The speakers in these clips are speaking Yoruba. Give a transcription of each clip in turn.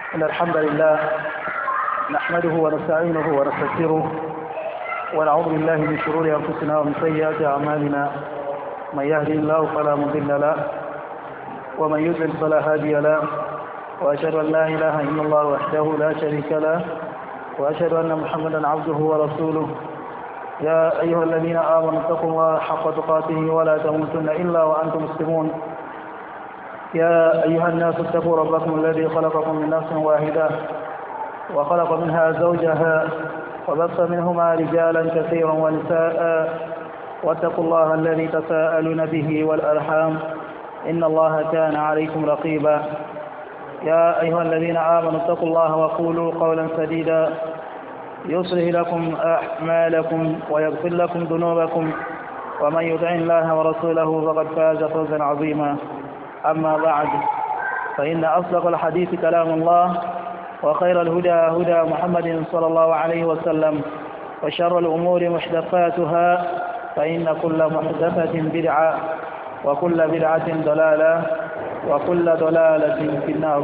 إن الحمد لله نحمده ونستعينه ونستغفره ونعوذ بالله من شرور أنفسنا ومن سيئات أعمالنا من يهدي الله فلا مضل له ومن يضلل فلا هادي له وأشهد أن لا إله إلا الله وحده لا شريك له وأشهد أن محمدا عبده ورسوله يا أيها الذين آمنوا اتقوا الله حق تقاته ولا تموتن إلا وأنتم مسلمون يا أيها الناس اتقوا ربكم الذي خلقكم من نفس واحدة وخلق منها زوجها وبث منهما رجالا كثيرا ونساء واتقوا الله الذي تساءلون به والأرحام إن الله كان عليكم رقيبا يا أيها الذين آمنوا اتقوا الله وقولوا قولا سديدا يصلح لكم أعمالكم ويغفر لكم ذنوبكم ومن يطع الله ورسوله فقد فاز فوزا عظيما أما بعد فإن أصدق الحديث كلام الله وخير الهدى هدى محمد صلى الله عليه وسلم وشر الأمور محدثاتها فإن كل محدثة بدعة وكل بدعة ضلالة وكل ضلالة في النار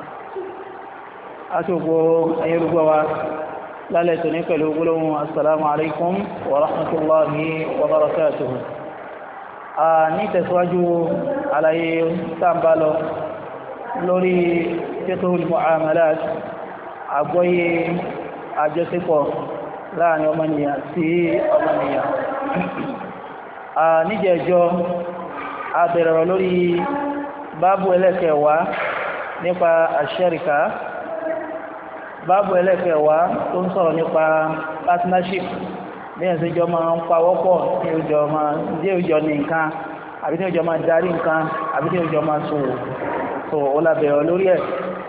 أتوبوا أيها لا ليتنك لقولهم السلام عليكم ورحمة الله وبركاته ní tẹ̀síwájú àlàyé tàbá lọ lórí fiqhul mu'amalat àgbọ́yé àjọṣepọ̀ láàrin ọmọnìyàn sí ọmọnìyàn. Níjẹ̀ẹ́jọ́ a bẹ̀rẹ̀ lórí báàbù ẹlẹ́kẹ̀ẹ́wàá nípa àṣẹ́ríkà, báàbù ẹlẹ́kẹ̀ẹ́wàá tó ń sọ̀rọ̀ nípa partnership ní ẹ̀sẹ̀ ìjọ máa ń pawọ́pọ̀ ní ìjọ ní nǹkan àbí ní ìjọ máa darí nǹkan àbí ní ìjọ máa so ó lábẹ̀rẹ̀ lórí ẹ̀.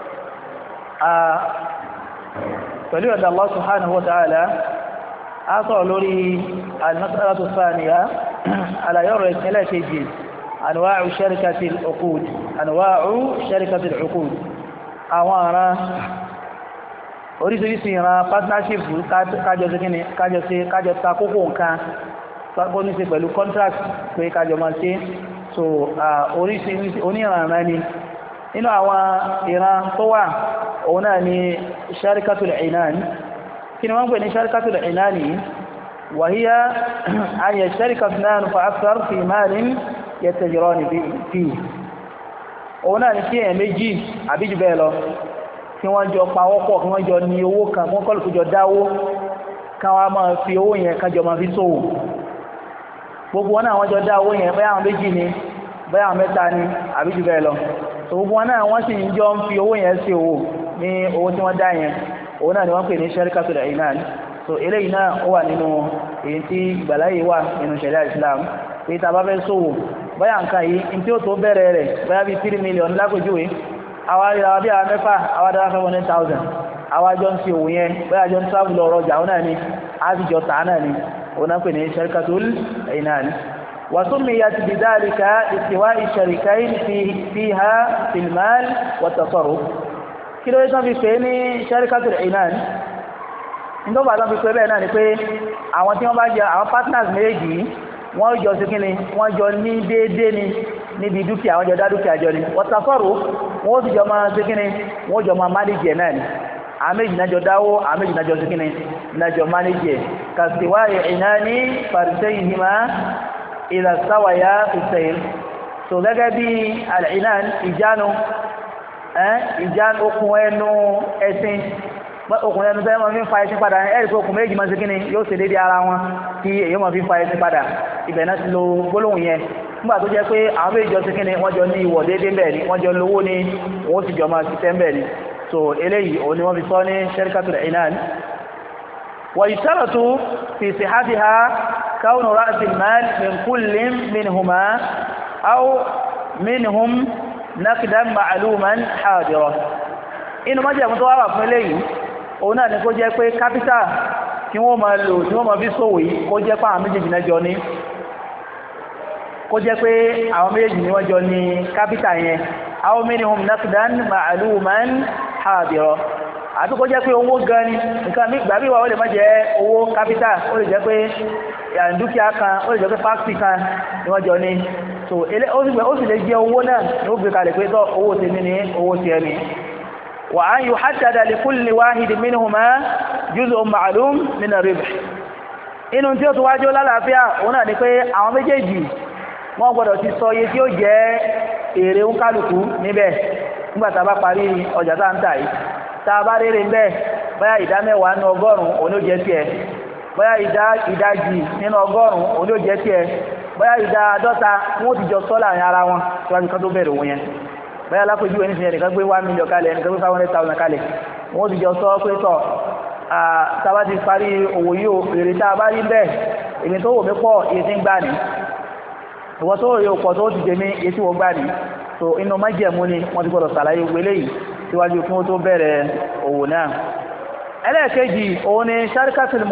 Pẹ̀lú ọ̀dá Allah subhanahu wa ta'ala a sọ̀rọ̀ lórí al-mas'alatu thaniya alayọ̀rọ̀ ìpínlẹ̀ kejì anwa'u sharikatil uqud àwọn ará oríṣiríṣi ìran partnership kájọ ta kókó nǹkan tó ní ṣe pẹ̀lú contract pé kájọ máa ṣe so oríṣiríṣi oníranran ni nínú àwọn ìran tó wà òun náà ni sharikatul inan. Kí ni wọ́n pè ní sharikatul inan yìí? wa hiya an yashtarika ithnan fa akthar fi malin yattajirani fihi. Òun náà ni kí èèyàn méjì àbí jù bẹ́ẹ̀ lọ kí wọ́n jọ pawọ́pọ̀ kí wọ́n jọ ní owó kan wọ́n kọ́lùkù jọ dáwó kan wá máa fi owó yẹn kájọ máa fi ṣòwò. Gbogbo wọn náà wọ́n jọ dá owó yẹn bẹ́ẹ̀ àwọn méjì ni bẹ́ẹ̀ àwọn mẹ́ta ni àbí jù bẹ́ẹ̀ lọ. So gbogbo wọn náà wọ́n sì ń jọ ń fi owó yẹn sí owó ní owó tí wọ́n dá yẹn, òun náà ni wọ́n pè ní sharikatul inan. So eléyìí náà ó wà nínú èyí tí ìgbàláyé wà nínú sharia Islam pé tá a bá fẹ́ ṣòwò báyà nǹkan yìí ní tí ó tó bẹ̀rẹ̀ rẹ̀ báyà bíi 3 million lápèjúwe àwa ìràwà bí àwọn mẹ́fà àwa dára 500,000 àwa jọ ń fi òwò yẹn bẹ́ẹ̀ jọ ń travel ọ̀rọ̀ ọjà náà ni a sì jọ tàá náà ni òun náà pè ní sharikatul inan. wa summiyat bidhalika istiwa'i sharikayn fiha fil mal wa tasarruf. Kí ló tán fi pè ní sharikatul inan? Nígbà tán fi pè bẹ́ẹ̀ náà ni pé àwọn tí wọ́n bá jẹ àwọn partners méjì wọ́n jọ sí kíni wọ́n jọ ní déédéé ni níbi dúkìá wọ́n jọ dá dúkìá jọ ni wọ́n tasọ́rọ̀ wọ́n sì jọ máa sí kíni wọ́n jọ máa mánéjì ẹ̀ náà ni àméjì náà jọ dáwó àméjì náà jọ sí kíni náà jọ mánéjì ẹ̀ kàṣíwáyé iná ní farisayhima idha stawaya fis-sayr. So gẹ́gẹ́ bí al-inan ìjánu okùn ẹnu ẹṣin okùn ẹnu tẹ́ wọ́n fi ń fa ẹṣin padà ẹ̀rì pé okùn méjì máa sí kíni yóò ṣe dédé ara wọn kí èyí máa fi ń fa ẹṣin padà ibẹ̀ náà ti lo gbólóhùn yẹn nígbà tó jẹ́ pé àwọn méjì jọ sí kíni wọ́n jọ ní ìwọ̀ dédé bẹ́ẹ̀ ni wọ́n jọ lówó ni wọ́n sì jọ máa ṣiṣẹ́ bẹ́ẹ̀ ni. So eléyìí òun ni wọ́n fi sọ ní sharikatul inan. wa yusharatu fi sihhatiha kawnu ra'sil mal min kullin minhuma aw minhum naqdan ma'luman hadira. Inú májẹ̀mú tó wà fún eléyìí òun náà ni kó jẹ́ pé kápítà tí wọ́n máa lò tí wọ́n máa fi ṣòwò yìí kó jẹ́ pé àwọn méjèèjì náà jọ ní kó jẹ́ pé àwọn méjèèjì ni wọ́n jọ ní kápítà yẹn aw minhum naqdan ma'luman hadira. Àti kó jẹ́ pé owó gan ni nǹkan gbà bí wà ó lè má jẹ́ owó kápítà ó lè jẹ́ pé dúkìá kan ó lè jẹ́ pé fáksì kan ni wọ́n jọ ní. So ó sì lè jẹ́ owó náà ni ó gbé kalẹ̀ pé tọ́ owó tèmi ní owó ti ẹni. وأن يحدد لكل واحد منهما جزء معلوم من الربح inú tí ó tó wájú lálàáfíà òun náà ni pé àwọn méjèèjì wọ́n gbọ́dọ̀ ti sọ iye tí ó jẹ́ èrè ń kálukú níbẹ̀ nígbà tá a bá parí ọjà tá ń tà yìí tá a bá rere ń bẹ́ẹ̀ bóyá ìdá mẹ́wàá nínú ọgọ́rùn-ún òun ló jẹ́ tiẹ̀ bóyá ìdájì nínú ọgọ́rùn-ún òun ló jẹ́ tiẹ̀ bóyá ìdá àádọ́ta wọ́n ti jọ sọ láàrin ara wọn síwájú kan tó bẹ̀rẹ̀ òun yẹn bóyá lápẹjú ẹni sìn ẹnìkan gbé 1 million kalẹ̀ ẹnìkan gbé 500,000 kalẹ̀ wọ́n ti jọ sọ pé tọ̀ tàbá ti parí òwò yóò èrè tá a bá rí bẹ́ẹ̀ èmi tó wò mí pọ̀ iye tí ń gbà ní ìwọ́n tó rí òpọ̀ tó ti jẹ mí iye tí wọ́n gbà ní so inú májẹ̀mú ni wọ́n ti gbọ́dọ̀ sàlàyé gbélé yìí síwájú fún tó bẹ̀rẹ̀ òwò náà ẹlẹ́ẹ̀kejì òun ni sharikatul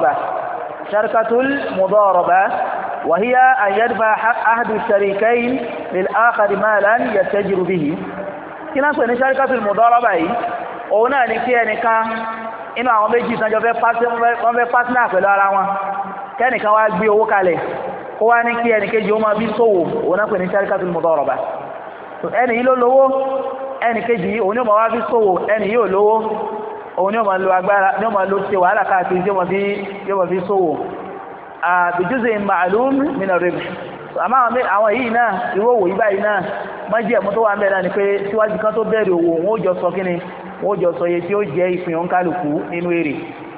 mudaraba وهي أن يدفع أحد الشريكين للآخر مالا يتجر به كنا نقول شركة المضاربة òun náà ni kí ẹnìkan inú àwọn méjì tán jọ fẹ́ pátínà pẹ̀lú ara wọn kẹ́nìkan wá gbé owó kalẹ̀ kó wá ní kí ẹnìkejì ó máa bí ṣòwò òun náà pè ní sharikatul mudaraba ẹni yìí ló lówó ẹnìkejì òun ni ó máa wá bí ṣòwò ẹni yìí ò lówó òun ni ó máa lo agbára ni ó máa lo ṣe wàhálà káàkiri tí ó máa fi ṣòwò bìjúzẹ̀ ma'lum min ar-ribh àmá àwọn yìí náà ìwòwò yìí báyìí náà májẹ̀mú tó wà mẹ́rin ni pé síwájú kan tó bẹ̀rẹ̀ owó wọ́n jọ sọ kíni wọ́n jọ sọ iye tí ó jẹ́ ìpín òǹkálùkù nínú èrè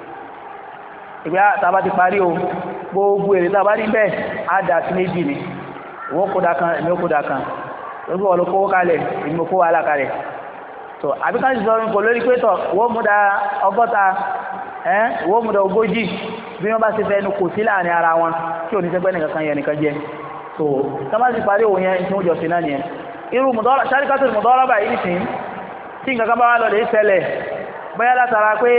ìgbà tàbá ti parí o gbogbo èrè tàbá ní bẹ́ẹ̀ á dà sí méjì ni ìwọ́n kódà kan èmi ó kódà kan lórí wọ́n ló kówó kalẹ̀ èmi ó kó wàhálà kalẹ̀ so àbíká ti sọ kò lórí pé tọ̀ wọ́n mú da 100 wọ́n mú da 40 bí wọ́n bá ṣe fẹ́ ẹnu kò sí láàrin ara wọn tí ò ní sẹ́gbẹ́ nìkan yẹ nìkan jẹ́ so tọ́bá ti parí òun yẹn tí wọ́n jọ sí náà nìyẹn irú sharikatul mudaraba yìí nìsín tí nǹkan kan bá wá lọ lè ṣẹlẹ̀ bóyá látara pé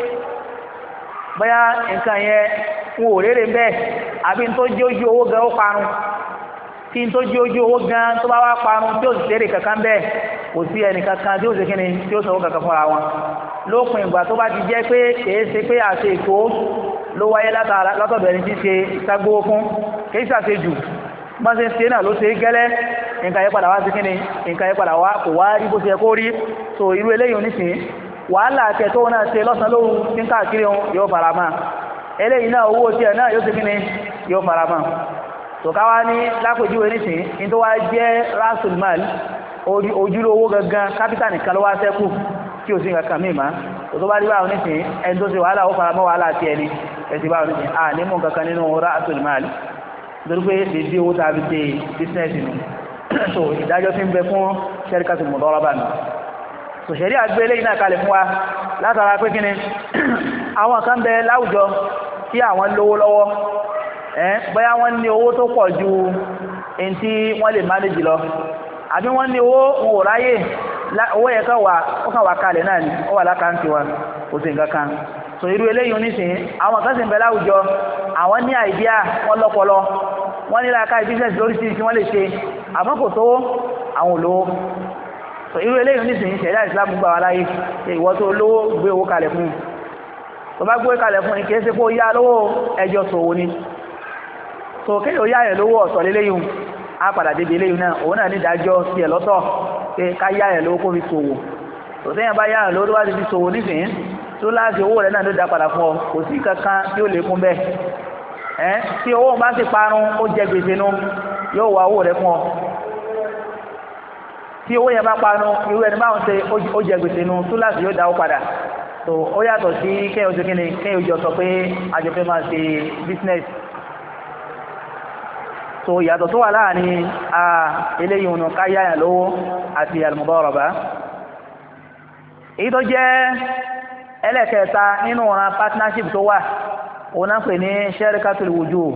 bóyá nǹkan yẹn wọn ò rere bẹ́ẹ̀ àbí n tó jẹ́ ojú owó gan ó parun tí n tó jẹ́ ojú owó gan tó bá wá parun tí ó sì ṣeré kankan bẹ́ẹ̀ kò sí ẹnìkankan tí ó ṣe kíni tí ó sọ̀rọ̀ kankan fúnra wọn lópin ìgbà tó bá ti jẹ́ pé kìí ṣe pé àṣẹ ètò ló wáyé látọ̀dọ̀ ẹni tí ṣe ìtagbówó fún kìí ṣàṣejù bọ́n ṣe ń ṣe náà ló ṣe gẹ́lẹ́ nǹkan yẹn padà wá sí kíni nǹkan yẹn padà wá kò wá rí bó ṣe yẹ kó rí so irú eléyìí oníṣìí wàhálà àtẹ tó náà ṣe lọ́sàn lóru tí ń káàkiri yóò fara mọ́ eléyìí náà owó tiẹ̀ náà yóò ṣe kíni yóò fara mọ́ so káwá ní lápèjúwe níṣìí ní tó wá jẹ́ rasul mal ojúlówó gangan kápítà nìkan ló wá ṣẹ́kù tí ò sí nǹkan míì má tó bá rí báwọn nísìnyí ẹni tó ṣe wàhálà ó fara mọ́ wàhálà àti ẹni ẹ̀sìn báwọn nísìnyí à ní mú kankan nínú ra'sul mal nítorí pé dédé owó tàbí dé bísínẹ́sì nù so ìdájọ́ tí ń bẹ fún sharikatul mudaraba nù so ṣẹ̀rí àgbé eléyìí náà kalẹ̀ fún wa látara pé kíni àwọn kan bẹ láwùjọ tí àwọn lówó lọ́wọ́ bóyá wọ́n ní owó tó pọ̀ ju èyí tí wọ́n lè manage lọ àbí wọ́n ní owó wọn ò ráyè owó yẹ kàn wà kalẹ̀ náà ni ó wà lákàntì wa kò sí nǹkan kan so irú eléyìí oníṣìí àwọn kan sì ń bẹ láwùjọ àwọn ní àìdíà wọ́n lọ́pọlọ wọ́n ní láàká business lóríṣiríṣi wọ́n lè ṣe àmọ́ kò tó àwọn olówó so irú eléyìí oníṣìí ṣẹ̀dá ìsìlámù gbà wá láyé ìwọ tó lówó gbé owó kalẹ̀ fún tó bá gbé kalẹ̀ fún ìkẹ́ sí pé ó yá lówó ẹjọ́ sòwò ni so kéèyàn ó yá ẹ̀ lówó ọ̀sọ̀ léléyìí á padà débi eléyìí náà òun náà ní ìdájọ́ sí ẹ̀ lọ́tọ̀ pé ká yá ẹ̀ lówó kó fi sòwò tó sẹ́yìn bá yá ẹ̀ lówó tó bá ti fi sòwò nísìnyí tó láti owó rẹ̀ náà ló dá padà fún ọ kò sí kankan tí ó lè kún bẹ́ẹ̀ tí owó bá ti parun ó jẹ gbèsè nú yóò wá owó rẹ̀ fún ọ tí owó yẹn bá parun irú ẹni báwọn ṣe ó jẹ gbèsè nú tó láti yóò dáwó padà tó ó yàtọ̀ sí kéèyàn ṣe kíni kéèyàn jọ sọ pé àjọpẹ́ máa ṣe business so ìyàtọ̀ tó wà láàrin eléyìí ònà káyáyà lówó àti al-mudaraba èyí tó jẹ́ ẹlẹ́kẹta nínú ọ̀ràn partnership tó wà òun náà pè ní sharikatul wujuh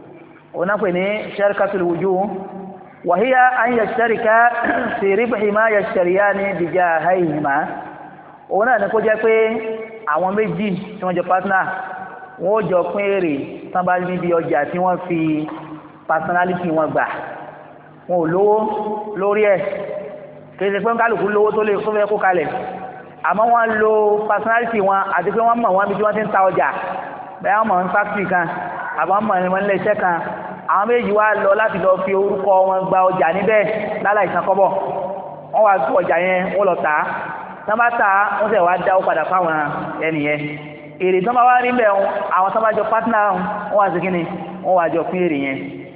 wa hiya an yashtarika fi ribhi ma yashtariyani bijahayhima òun náà ní kó jẹ́ pé àwọn méjì tí wọ́n jọ partner wọ́n jọ pín èrè tán bá níbi ọjà tí wọ́n fi personality wọn gbà wọn ò lówó lórí ẹ̀ kìí ṣe pé kálukú lówó tó lè fẹ́ kó kalẹ̀ àmọ́ wọ́n lo personality wọn àti pé wọ́n mọ̀ wọ́n bí wọ́n ti ń ta ọjà bẹ́ẹ̀ wọ́n mọ̀ ní factory kan àbọ̀ wọ́n mọ̀ ní wọ́n lé iṣẹ́ kan àwọn méjì wá lọ láti lọ fi orúkọ wọn gba ọjà níbẹ̀ láláì san kọ́bọ̀ wọ́n wá gbé ọjà yẹn wọ́n lọ tà á tán bá ta wọ́n sì wá dáwó padà fáwọn ẹnìyẹn èrè tán bá wá rí bẹ́ẹ̀ àwọn tán bá jọ partner wọ́n wá sí kí ni wọ́n wá jọ pín èrè yẹn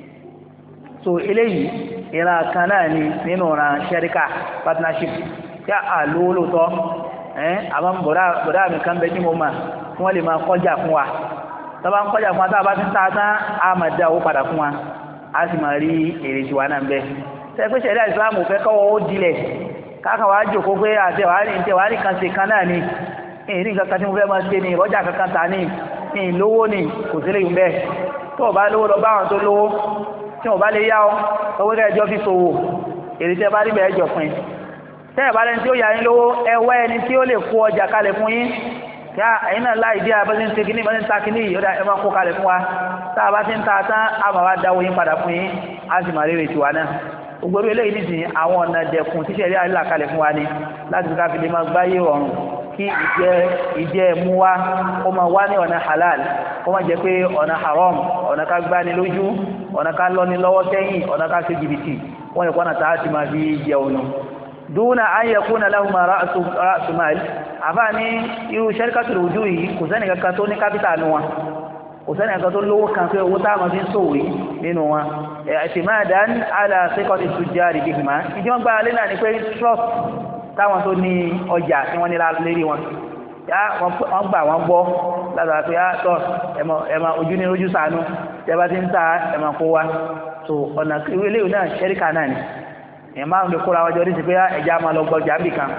so eléyìí ìran kan náà ni nínú ìran ṣẹ́ríkà partnership tí a lówó lóòótọ́ àmọ́ bọ̀dá mi kan bẹ tí mo mà tí wọ́n lè máa kọjá fún wa tó bá ń kọjá fún wa tá a bá ti ń ta tán a máa dá owó padà fún wa a sì máa rí èrè tiwa náà bẹ́ẹ̀ sẹ́pẹ́ ṣẹ̀dá ìsìlámù fẹ́ kọ́wọ́ ó dilẹ̀ káàkà wá jòkó pé àtẹ̀wárí kan ṣe kan náà ni ìrìn nǹkan kan tí mo fẹ́ máa ṣe ni ìrọ́jà kankan ta ni ìlówó ni kò sí léyìn bẹ́ẹ̀ tó o bá lówó lọ bá àwọn tó lówó tí o bá lè yá ọ owó ẹjọ́ fi ṣòwò èrè tẹ́ bá rí bẹ́ẹ̀ jọ pin tẹ́ ẹ̀ bá lẹ́ni tí ó yà yín lówó ẹwẹ́ ẹni tí ó lè kó ọjà kalẹ̀ fún yín yá ẹ̀yin náà láì dí abẹ́ tí ń ṣe kíní ìbọn tí ń ta kíní yìí ẹ máa kó kalẹ̀ fún wa tá a bá ti ń ta tán a máa wá dáwó yín padà fún yín a sì máa rèrè tiwa náà ògbóró eléyìí nìsín àwọn ọ̀nà dẹ̀kun tíṣẹ̀ rí àrílà kalẹ̀ fún wa ni láti fi káfílẹ̀ máa gbáyé ọ̀run kí ìjẹ́ mú wá ó máa wá ní ọ̀nà halal ó máa jẹ́ pé ọ̀nà haram ọ̀nà ká gbáni lójú ọ̀nà ká lọ́ni lọ́wọ́ sẹ́yìn ọ̀nà ká ṣe jìbìtì wọ́n yẹ kọ́nà tá a ti máa fi jẹ òun dúnà an yakuna lahuma ra'su mal àbá ní irú sharikatul wujuh yìí kò sẹ́ni kankan tó ní kápítà nù wọn kò sẹ́ni kankan tó lówó kan pé owó táwọn fi ń sòwò nínú wọn i'timadan ala thiqati tujjari bihima ìdí wọn gbára lé náà ni pé trust táwọn tó ní ọjà tí wọ́n ní lérí wọn yá wọ́n gbà wọ́n gbọ́ látara pé tọ́ ẹ̀mọ ojú ní ojú sànú tẹ́bá ti ń ta ẹ̀mọ kó wá so ọ̀nà eléyìí náà ṣẹ́ríkà náà ni èèyàn máa ń lè kóra wájọ oríṣi pé ẹja máa lọ gbọjà bì kan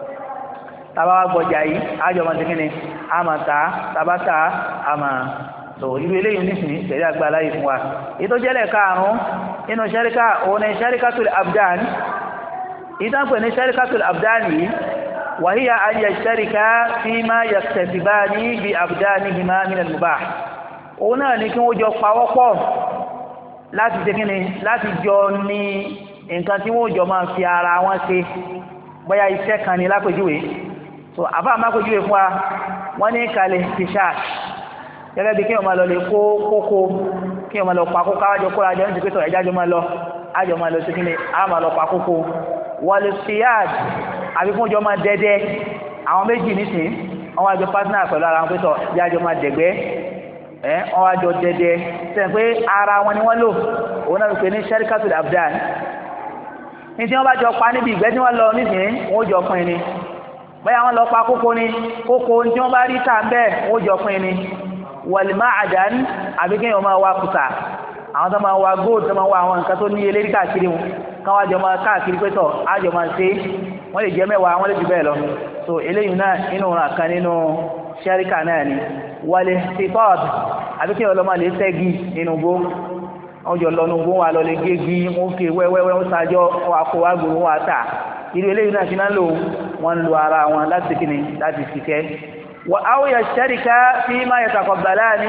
tábà wá gbọjà yìí ájọ máa ti kí ni a máa ta tábà ta a máa so irú eléyìí nísìnyí ṣẹ̀rí àgbà láyé fún wa ètò jẹ́lẹ̀ karùn-ún nínú ṣẹ́ríkà òun ni ṣẹ́ríkàtul abdan ìtànpẹ̀ ní ṣẹ́ríkàtul abdan yìí wàhíyà an yashtarika fima yaktasibani bí abdanihima min al-mubah òun náà ni kí wọ́n jọ pawọ́pọ̀ láti ṣe kíni láti jọ ní nǹkan tí wọ́n jọ máa fi ara wọn ṣe bóyá iṣẹ́ kan ní lápèjúwe so àbá mápèjúwe fún wa wọ́n ní kalẹ̀ ti ṣáà gẹ́gẹ́ bí kí wọ́n máa lọ lè kó kókó kí wọ́n máa lọ pa kókó àwájọ kó rájọ ní ti pẹ́tọ̀ ẹjájọ máa lọ ájọ máa lọ sí kíni a máa lọ pa kókó wọlé síyáàd àbí fún ọjọ́ máa dẹ́dẹ́ àwọn méjì nísìn wọ́n wájọ pátínà pẹ̀lú ara wọn pẹ́tọ̀ ẹjájọ máa dẹ̀gbẹ́ wọ́n wájọ dẹ́dẹ́ sẹ́yìn pé ara wọn ni wọ́n lò òun náà pè ní sharikatul abdan ní tí wọ́n bá jọ pa níbi ìgbẹ́ tí wọ́n lọ nísìn wọ́n jọ pín ni bóyá wọ́n lọ pa kókó ni kókó tí wọ́n bá rí tà bẹ́ẹ̀ wọ́n jọ pín ni wal-ma'dan àbí kí wọ́n máa wá kùtà àwọn tó máa wá gold tó máa wá àwọn nǹkan tó ní eléri káàkiri wọn káwọn àjọ máa káàkiri pẹ́tọ̀ àjọ máa ṣe wọ́n lè jẹ́ mẹ́wàá wọ́n lè jù bẹ́ẹ̀ lọ so eléyìí náà inú ọ̀ràn kan nínú ṣẹ́ríkà náà ni wal-ihtitab àbí kí wọ́n lọ máa lè ṣẹ́gi nínú gbó wọ́n jọ lọ nínú gbó wà lọ lè gégi wọ́n ké wẹ́wẹ́wẹ́ wọ́n sájọ́ wọ́n akó wá gbòó wọ́n àtà irú eléyìí náà ti náà lò wọ́n lo ara wọn láti kíni láti ṣiṣẹ́ أو يشترك فيما يتقبلان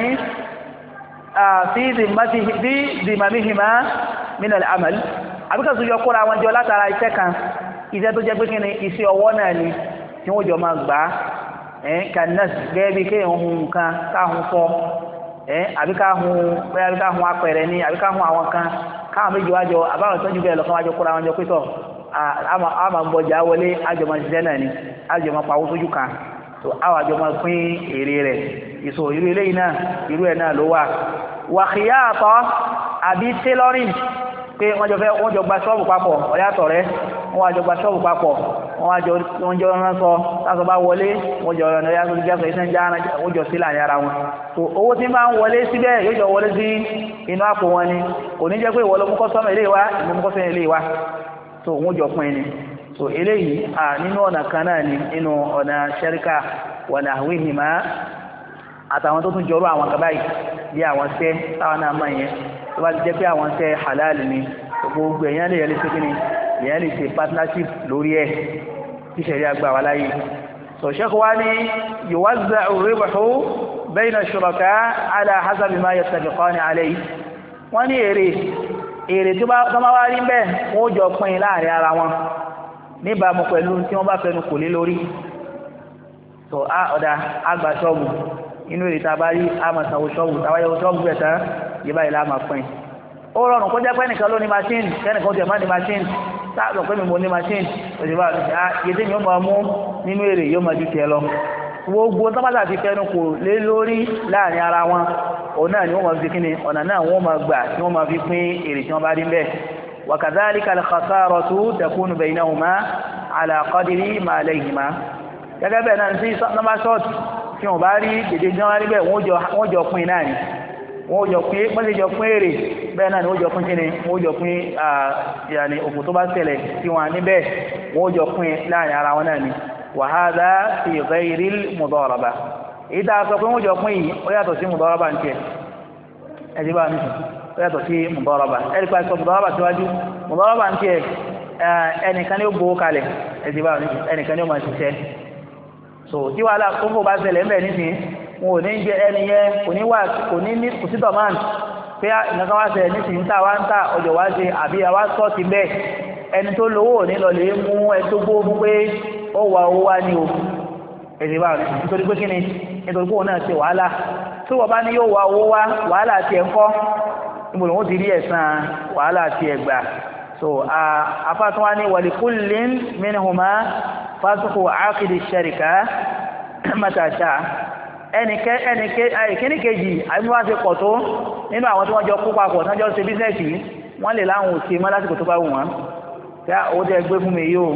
في ذممهما من العمل àbíkà tó jọ kóra wọn jọ látara iṣẹ́ kan iṣẹ́ tó jẹ́ pé kí ni iṣẹ́ ọwọ́ náà ni tí wọ́n jọ máa gbà kanas gẹ́gẹ́ bí kéèyàn hun nǹkan káhun fọ́ àbíká hun apẹ̀rẹ̀ ni àbíká hun àwọn kan káwọn méjì wájọ àbáwọn tó jù bẹ́ẹ̀ lọ káwọn jọ kóra wọn jọ pẹ́tọ̀ àmà gbọ́jà wọlé àjọmọ̀ ṣiṣẹ́ náà ni àjọmọ̀ pàwó sójú kan so àwàjọ máa pín èrè rẹ̀ ìṣò irú eléyìí náà irú ẹ̀ náà ló wà wa khiyata àbí tailoring pé wọ́n jọ gba ṣọ́ọ̀bù papọ̀ ọ̀yàtọ̀ rẹ̀ wọ́n wá jọ gba ṣọ́ọ̀bù papọ̀ wọ́n jọ rán sọ tásọ bá wọlé wọ́n jọ ọ̀nà ya gbogbo jásọ iṣẹ́ ń já wọ́n jọ sílà ní ara wọn so owó tí bá ń wọlé síbẹ̀ yóò jọ wọlé sí inú àpò wọn ni kò ní jẹ́ pé ìwọ ló mú kọ́sọ́mù ilé wa ìmú mú kọ́sọ́mù ilé wa so wọ́n jọ pín ni so eléyìí nínú ọ̀nà kan náà ni nínú ọ̀nà ṣẹ́ríkà wa nahwihima àtàwọn tó tún jọrọ àwọn kan báyìí bí àwọn ṣẹ́ táwọn náà mọ̀ yẹn tó bá ti jẹ́ pé àwọn ṣẹ́ halal ni gbogbo èèyàn lè yẹlé ṣe ní èèyàn lè ṣe partnership lórí ẹ̀ tí ṣẹ̀rí àgbà wà láyé so ṣẹ́kọ̀ wá ní yuwazza'u ribhu bayna ash-shuraka ala hasabi ma yattafiqani alayhi wọ́n ní èrè tó bá wá rí bẹ́ẹ̀ wọ́n jọ pín láàrin ara wọn níbàámu pẹ̀lú tí wọ́n bá fẹnu kò lé lórí so ọ̀dà àgbà ṣọ́ọ̀bù inú èrè tá a bá rí àmàsanwó ṣọ́ọ̀bù tàwáyẹ̀wò ṣọ́ọ̀bù bẹ̀ tán yìí báyìí láàmà pín ó rọrùn kó jẹ́ pé ẹnìkan ló ní machine kẹ́nìkan tẹ̀ má ní machine sáàbọ̀ pé mi mo ní machine òṣèlú àti yẹtẹ́ mi ó máa mú nínú èrè yóò máa ju tiẹ̀ lọ gbogbo tọ́pátà ti fẹ́nu kò lé lórí láàrin ara wọn òun náà ni wọ́n máa fi kíni ọ̀nà náà wọ́n máa gbà tí wọ́n máa fi pín èrè tí wọ́n bá rí bẹ́ẹ̀ wa kadhalika al-khasaratu takunu baynahuma ala qadri ma alayhima gẹ́gẹ́ bẹ́ẹ̀ náà sí nọ́mbà short tí wọ́n bá rí dèdè jẹ́ wọ́n rí bẹ́ẹ̀ wọ́n jọ pín náà ni wọ́n jọ pín wọ́n sì jọ pín èrè bẹ́ẹ̀ náà ni wọ́n jọ pín kíni wọ́n jọ pín yàní òkú tó bá ṣẹlẹ̀ tí wọ́n níbẹ̀ wọ́n jọ pín láàrin ara wọn náà ni wa hadha fi ghayri al-mudaraba èyí tá a sọ pé wọ́n jọ pín yìí ó yàtọ̀ sí mudaraba ń tiẹ̀ ẹ̀dí bá mi sùn ó yàtọ̀ sí mudaraba ẹ̀rí pa sọ mudaraba síwájú mudaraba ń tiẹ̀ ẹnìkan ni ó gbowó kalẹ̀ ẹ̀dí bá mi sùn ẹnìkan ni ó máa ṣiṣẹ́ so tí wàhálà tó fò bá ṣẹlẹ̀ ńbẹ̀ nísìnyí wọn ò ní jẹ ẹni yẹn kò sí dọ̀mán pé nǹkan wá ṣẹlẹ̀ nísìnyí tá wá ń tà ọjọ́ wá ṣe àbí àwa sọ́ ti bẹ́ẹ̀ ẹni tó lówó ò ní lọ lè mú ẹni tó gbówó fún pé ó wà owó wá ní o èdè bá rẹ̀ nítorí pé kíni nítorí pé òun náà ṣe wàhálà tí wọ́n bá ní yóò wá owó wá wàhálà tiẹ̀ ń kọ́ níbo lòun ti rí ẹ̀san wàhálà tiẹ̀ gbà so afáàtún wa ní walikullin minhuma fásitì àkìdì sharika mẹ́tàṣà ẹnikẹ́ni kejì àìmúwá ṣe pọ̀ tó nínú àwọn tí wọ́n jọ kó papọ̀ tí wọ́n jọ ṣe bísẹ̀sì wọ́n lè láwọn òsì mọ́ lásìkò tó bá wù wọ́n tí owó tẹ́ gbé fún mi yóò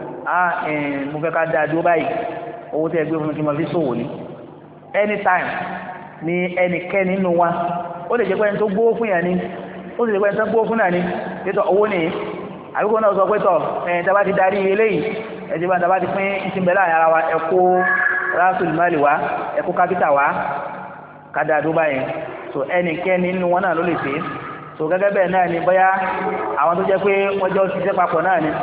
mo fẹ́ ká dáa dúró báyìí owó tẹ́ gbé fún mi kí n máa fi ṣòwò ní anytime ní ẹnikẹ́ni nínú wa ó lè jẹ́ pé ẹni tó gbówó fún yàn ni ó sì lè pẹ́ ẹni tó gbówó fún náà ni pétọ̀ owó nìyí àbíkó náà sọ pétọ̀ ẹ̀yìn tàbá ti darí eléyìí ẹ̀jẹ̀ bá tàbá ti pín ìtìmbẹ̀ láàrin ara wa ẹ̀kọ́ ráṣùl máàlì wá ẹ̀kọ́ kápítà wá kádà dúró báyìí so ẹnikẹ́ni nínú wọn náà ló lè ṣe so gẹ́gẹ́ bẹ́ẹ̀ náà ni bóyá àwọn tó jẹ́ pé wọ́n jọ ṣiṣẹ́ papọ̀ náà ni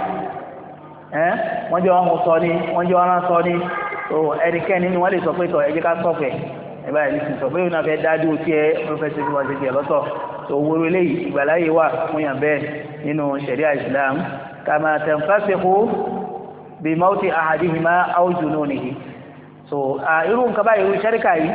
wọ́n jọ ọ̀hún sọ ni wọ́n jọ ọ̀rán sọ ni so ẹnikẹ́ni nínú wọn lè sọ pé tọ̀ ẹ̀jẹ̀ ká sọ̀fẹ̀ ẹ̀bá ẹ̀ ní sọ pé òun náà fẹ́ dájú tí ẹ wọ́n fẹ́ ṣe tí wọ́n ṣe tiẹ̀ lọ́tọ̀ so owó eléyìí ìgbàláyé wà fún yàn bẹ́ẹ̀ nínú ṣẹ̀ríà Islam kama tanfasihu bi mauti ahadihima aw jununihi so irú nǹkan báyìí irú ṣẹ́ríkà yìí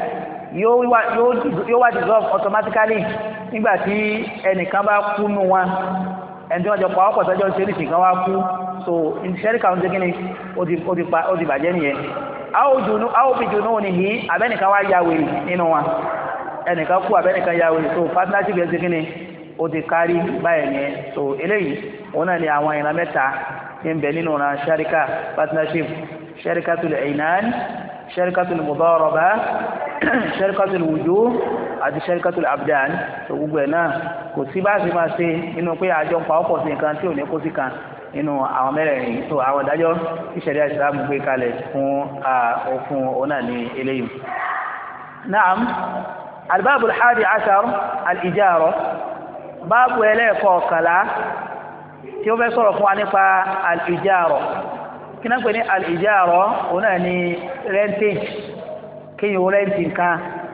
yóò wá dissolve automatically nígbà tí ẹnìkan bá kú nù wọn ẹni tí wọ́n jọ pa ọ̀pọ̀ tọ́jọ́ ṣe nìsín kan wá kú so ṣẹ́ríkà ń ṣe kí ni ó ti bàjẹ́ nìyẹn aw bi jununihi abẹ́nìkan wá ya wèrè nínú wọn ẹnìkan kú abẹ́nìkan ya wèrè so partnership yẹn ṣe kí ni ó ti kárí báyìí yẹn so eléyìí òun náà ni àwọn ìran mẹ́ta tí ń bẹ nínú ọ̀nà ṣẹ́ríkà partnership ṣẹ́ríkàtul inan ṣẹ́ríkàtul mudaraba ṣẹ́ríkàtul wujuh àti ṣẹ́ríkàtul abdan so gbogbo ẹ̀ náà kò sí bá ṣe máa ṣe nínú pé àjọ ń pa ọ̀pọ̀ sí nǹkan tí ò ní kó sí kan nínú àwọn mẹ́rẹ̀ẹ̀rin so àwọn ìdájọ́ tí ṣẹ̀ríà Ìsìlámù gbé kalẹ̀ fún òfin òun náà ní eléyìí. Naam albabul hadi ashar al-ijara báàbù ẹlẹ́ẹ̀kọ̀ọ̀kànlá tí ó fẹ́ sọ̀rọ̀ fún wa nípa al-ijara kí náà pè ní al-ijara òun náà ní rentage kíyàn ó rẹ́ǹtì nǹkan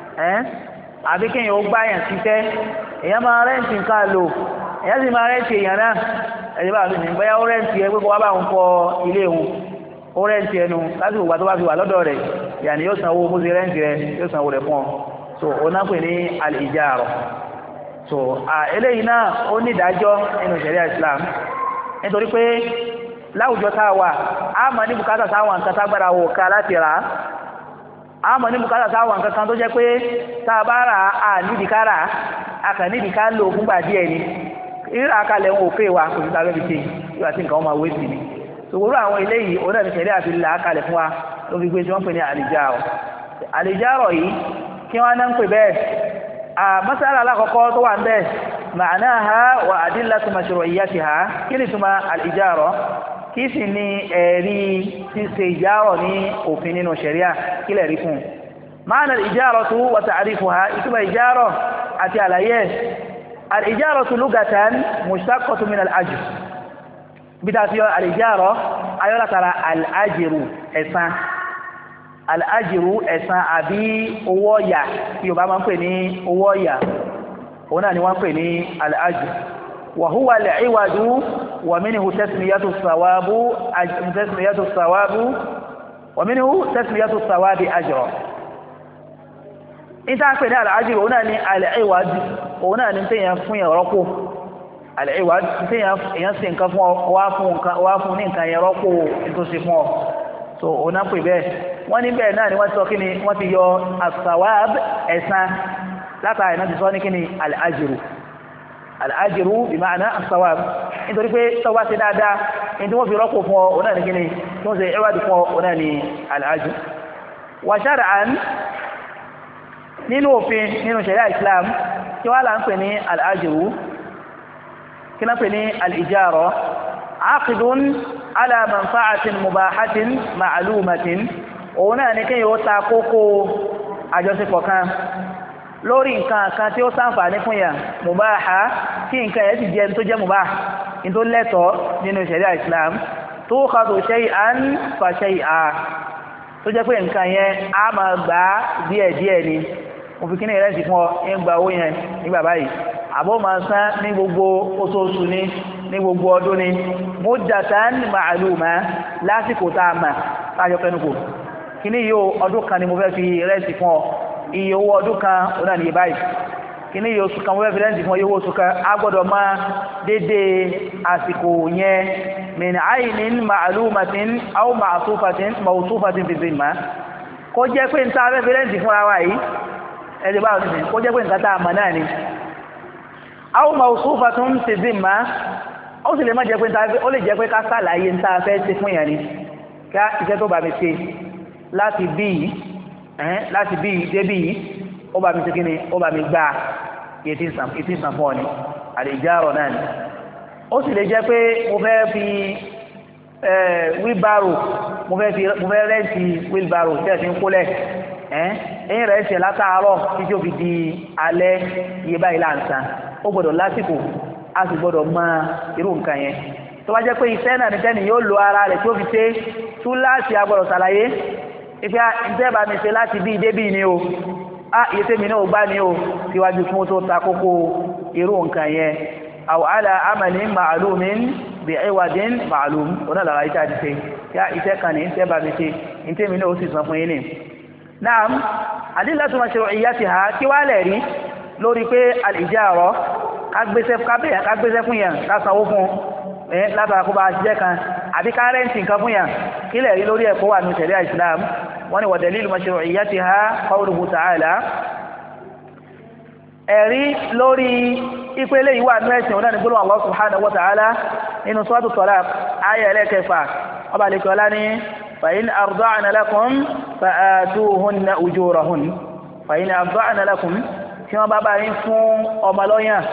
àbí kíyàn ó gbáyàn síṣẹ́ èyàn máa rẹ́ǹtì nǹkan lò èyàn sì máa rẹ́ǹtì èyàn náà ẹ̀yẹ́ bá mi ní bóyá ó rẹ́ǹtì ẹ gbogbo wa bá ń kọ ilé òun ó rẹ́ǹtì ẹnu láti ìgbà tó bá fi wà lọ́dọ̀ rẹ̀ yàní yóò sanwó bó ṣe rẹ́ǹtì rẹ̀ yóò sanwó rẹ̀ fún ọ so òun náà pè ní al-ijara so eléyìí náà ó ní ìdájọ́ nínú ṣẹ̀ríà Islam nítorí pé láwùjọ tá a wà á mọ̀ ní bùkátà sáwọn nǹkan tágbára wò ká láti rà á mọ̀ ní bùkátà sáwọn nǹkan kan tó jẹ́ pé tá a bá rà á nídìí ká rà á kàn nídìí ká lò fúngbà díẹ̀ ni rírà kalẹ̀ ń wò pé wa kò sí ta lóbi ṣe yóò àti nǹkan wọn máa wé sí ni ṣòwòrò àwọn eléyìí òun náà ní ṣẹ̀ríà àti là á kalẹ̀ fún wa ló fi gbé tí wọ́n pè ní al-ijara yìí kí wọ́n náà ń pè bẹ́ẹ̀ masala alákọ̀ọ́kọ́ tó wà ń bẹ́ẹ̀ ma'naha wa adillatu mashru'iyyatiha kí ni túmọ̀ al-ijara kí sì ni ẹ̀rí ṣíṣe ìjárọ̀ ní òfin nínú ṣẹ̀ríà kí lẹ̀rí fún ma'na al-ijaratu wa ta'rifuha ìtumọ̀ ìjárọ̀ àti àlàyé al-ijaratu lugatan mushtaqatu min al-ajr bí ta fi al-ijara ayọ́látara al-ajru ẹ̀san al-ajru ẹ̀san àbí owó ọ̀yà tí Yorùbá máa ń pè ní owó ọ̀yà òun náà ni wọ́n ń pè ní al-ajru wa huwa al-iwadu wa minhu tasmiyatu thawabu wa minhu tasmiyatu thawabi ajra ìta ń pè ní al-ajru òun náà ni al-iwadu òun náà ni tẹ́yàn fún yàn rọ́pò al-iwad tí èèyàn ṣe nǹkan fún ọ wá fún ní nǹkan yẹn rọ́pò tó ṣe fún ọ so òun náà pè bẹ́ẹ̀ wọ́n ní bẹ́ẹ̀ náà ni wọ́n ti sọ kí ni wọ́n ti yọ as-sawab ẹ̀san látàrí náà ti sọ ní kí ni al-ajru bí ma'ana as-sawab nítorí pé tó bá ṣe dáadáa ní tí wọ́n fi rọ́pò fún ọ òun náà ní kí ni tí wọ́n ṣe iwad fún ọ òun náà ní al-ajru wa shar'an nínú òfin nínú sharia Islam kí wá là ń pè ní al-ajru kí náà pè ní al-ijara aqdun ala manfa'atin mubahatin ma'lumatin òun náà ní kí yóò ta kókó àjọṣepọ̀ kan lórí nǹkan kan tí ó ṣàǹfààní fún yà mubaha kí nǹkan ẹ̀ sì jẹ́ tó jẹ́ mubah ní tó lẹ́tọ̀ọ́ nínú sharia Islam tukhadhu shay'an fa shay'an tó jẹ́ pé nǹkan yẹn a máa gbà díẹ̀díẹ̀ ni mo fi kíní ìrẹsì fún ọ ń gba owó yẹn nígbà báyìí àbọ̀ máa san ní gbogbo oṣooṣù ní gbogbo ọdún ni muddatan ma'luma lásìkò tá a mà láàjọ pẹ́nukò kíní yóò ọdún kan ni mo fẹ́ fi ìrẹsì fún ọ iye owó ọdún kan ó náà ní báyìí kíní yóò oṣù kan mo fẹ́ fi ìrẹsì fún ọ iye owó oṣù kan a gbọ́dọ̀ máa dédé àsìkò yẹn min aynin ma'lumatin aw mawsufatin fi zimma kó jẹ́ pé nta fẹ́ fi ìrẹsì fúnra wa yìí ẹ̀dẹ̀ báwọn ní kó jẹ́ pé nǹkan tá a mọ̀ náà ni aw mawsufatun fi zimma ó sì lè má jẹ́ pé ó lè jẹ́ pé ká sàlàyé ń tàà fẹ́ ṣe fún ìyàn ni ká iṣẹ́ tó bá mi ṣe láti bí i débí yìí ó bá mi ṣe kíni ó bá mi gbá ìtì ìsàn fún ọ ni àlèjárọ̀ náà ni ó sì lè jẹ́ pé mo fẹ́ fi wheelbarrow mo fẹ́ rẹ́ǹtì wheelbarrow tẹ́ fi ń kólẹ̀ ẹ̀yìn rẹ̀ ṣe látàárọ̀ títí ó fi di alẹ́ iye báyìí láǹsán ó gbọ́dọ̀ lásìkò a sì gbọ́dọ̀ mọ irú nǹkan yẹn tó bá jẹ́ pé iṣẹ́ náà ní tẹ́ni yóò lo ara rẹ̀ tí ó fi ṣe tú láti agbọ́dọ̀ ṣàlàyé ìfẹ́ ìṣẹ́ bá mi ṣe láti bí débì ni o iye tèmi náà gbá ni o síwájú fún tó ta kókó irú nǹkan yẹn aw ala amalin ma'lumin bi'iwadin ma'lum ọ̀nà lára iṣẹ́ àti ṣe yá iṣẹ́ kan ní iṣẹ́ bá mi ṣe ní tèmi náà ó sì san fún yín ni. naam adillatu mashru'iyyatiha kí wá lẹ̀ rí lórí pé al-ijara kágbéṣẹ́ fún yàn lásánwó fún látara kó bá ṣiṣẹ́ kan àbí ká rẹ́ǹtì nǹkan fún yàn kí lẹ̀ rí lórí ẹ̀kọ́ wà ní sharia Islam wọ́n ni wa dalilu mashru'iyyatiha qawluhu ta'ala ẹ̀rí lórí ìpele ìwà ní ẹ̀sìn ọ̀nà nígbóló Allah subhanahu wa ta'ala nínú suratu Talaq ayà ẹlẹ́kẹfà ọba lè kọ́lá ní fa in arda'na lakum fa'atuhunna ujurahun fa in arda'na lakum tí wọ́n bá bá yín fún ọmọ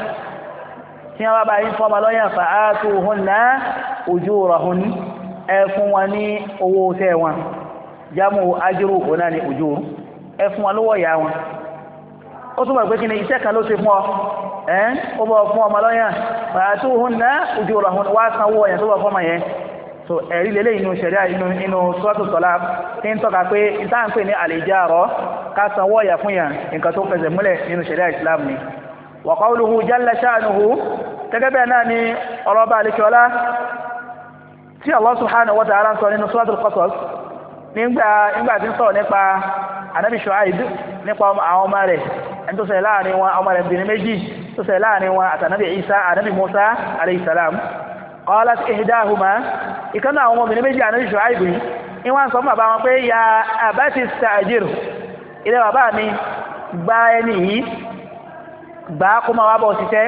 lọ́yàn fa'atuhunna ujurahun ẹ fún wọn ní owó tẹ́ wọn jámù ajru ọ̀nà ní ujur ẹ fún wọn lówó ìyá wọn ó túnbọ̀ pé kí ni iṣẹ́ kan ló ṣe fún ọ ó bọ̀ fún ọmọ lọ́yàn fa'atuhunna ujurahun wá sanwó ọ̀yàn tó bọ̀ fọ́mọ yẹn so ẹ̀rí lélẹ́ inú ṣẹ̀ríà inú Suratu Talaq tí ń tọ́ka pé ìtàǹpé ní al-ijara ká sanwó ọ̀yà fún yàn nǹkan tó fẹsẹ̀ múlẹ̀ nínú ṣẹ̀ríà Islam ni wa qawluhu jalla sha'nuhu gẹ́gẹ́ bẹ́ẹ̀ náà ni ọ̀rọ̀ bá alikiola tí Allah subhanahu wa ta'ala ń sọ nínú Suratul Qasas nígbà tí ń sọ̀rọ̀ nípa Ànábì Shu'aib nípa àwọn ọmọ rẹ̀ ẹni tó ṣẹlẹ̀ láàrin wọn ọmọ rẹ̀ bìnrin méjì tó ṣẹlẹ̀ láàrin wọn àtànábì Isa ànábì Musa alayhi salam qalat ihdahuma ìkànnà àwọn ọmọbìnrin méjì Ànábì Shu'aib ní wọ́n sọ fún bàbá wọn pé ya abati ista'jir ilé bàbá mi gba ẹni yìí gbà kó máa wá bọ̀ ṣiṣẹ́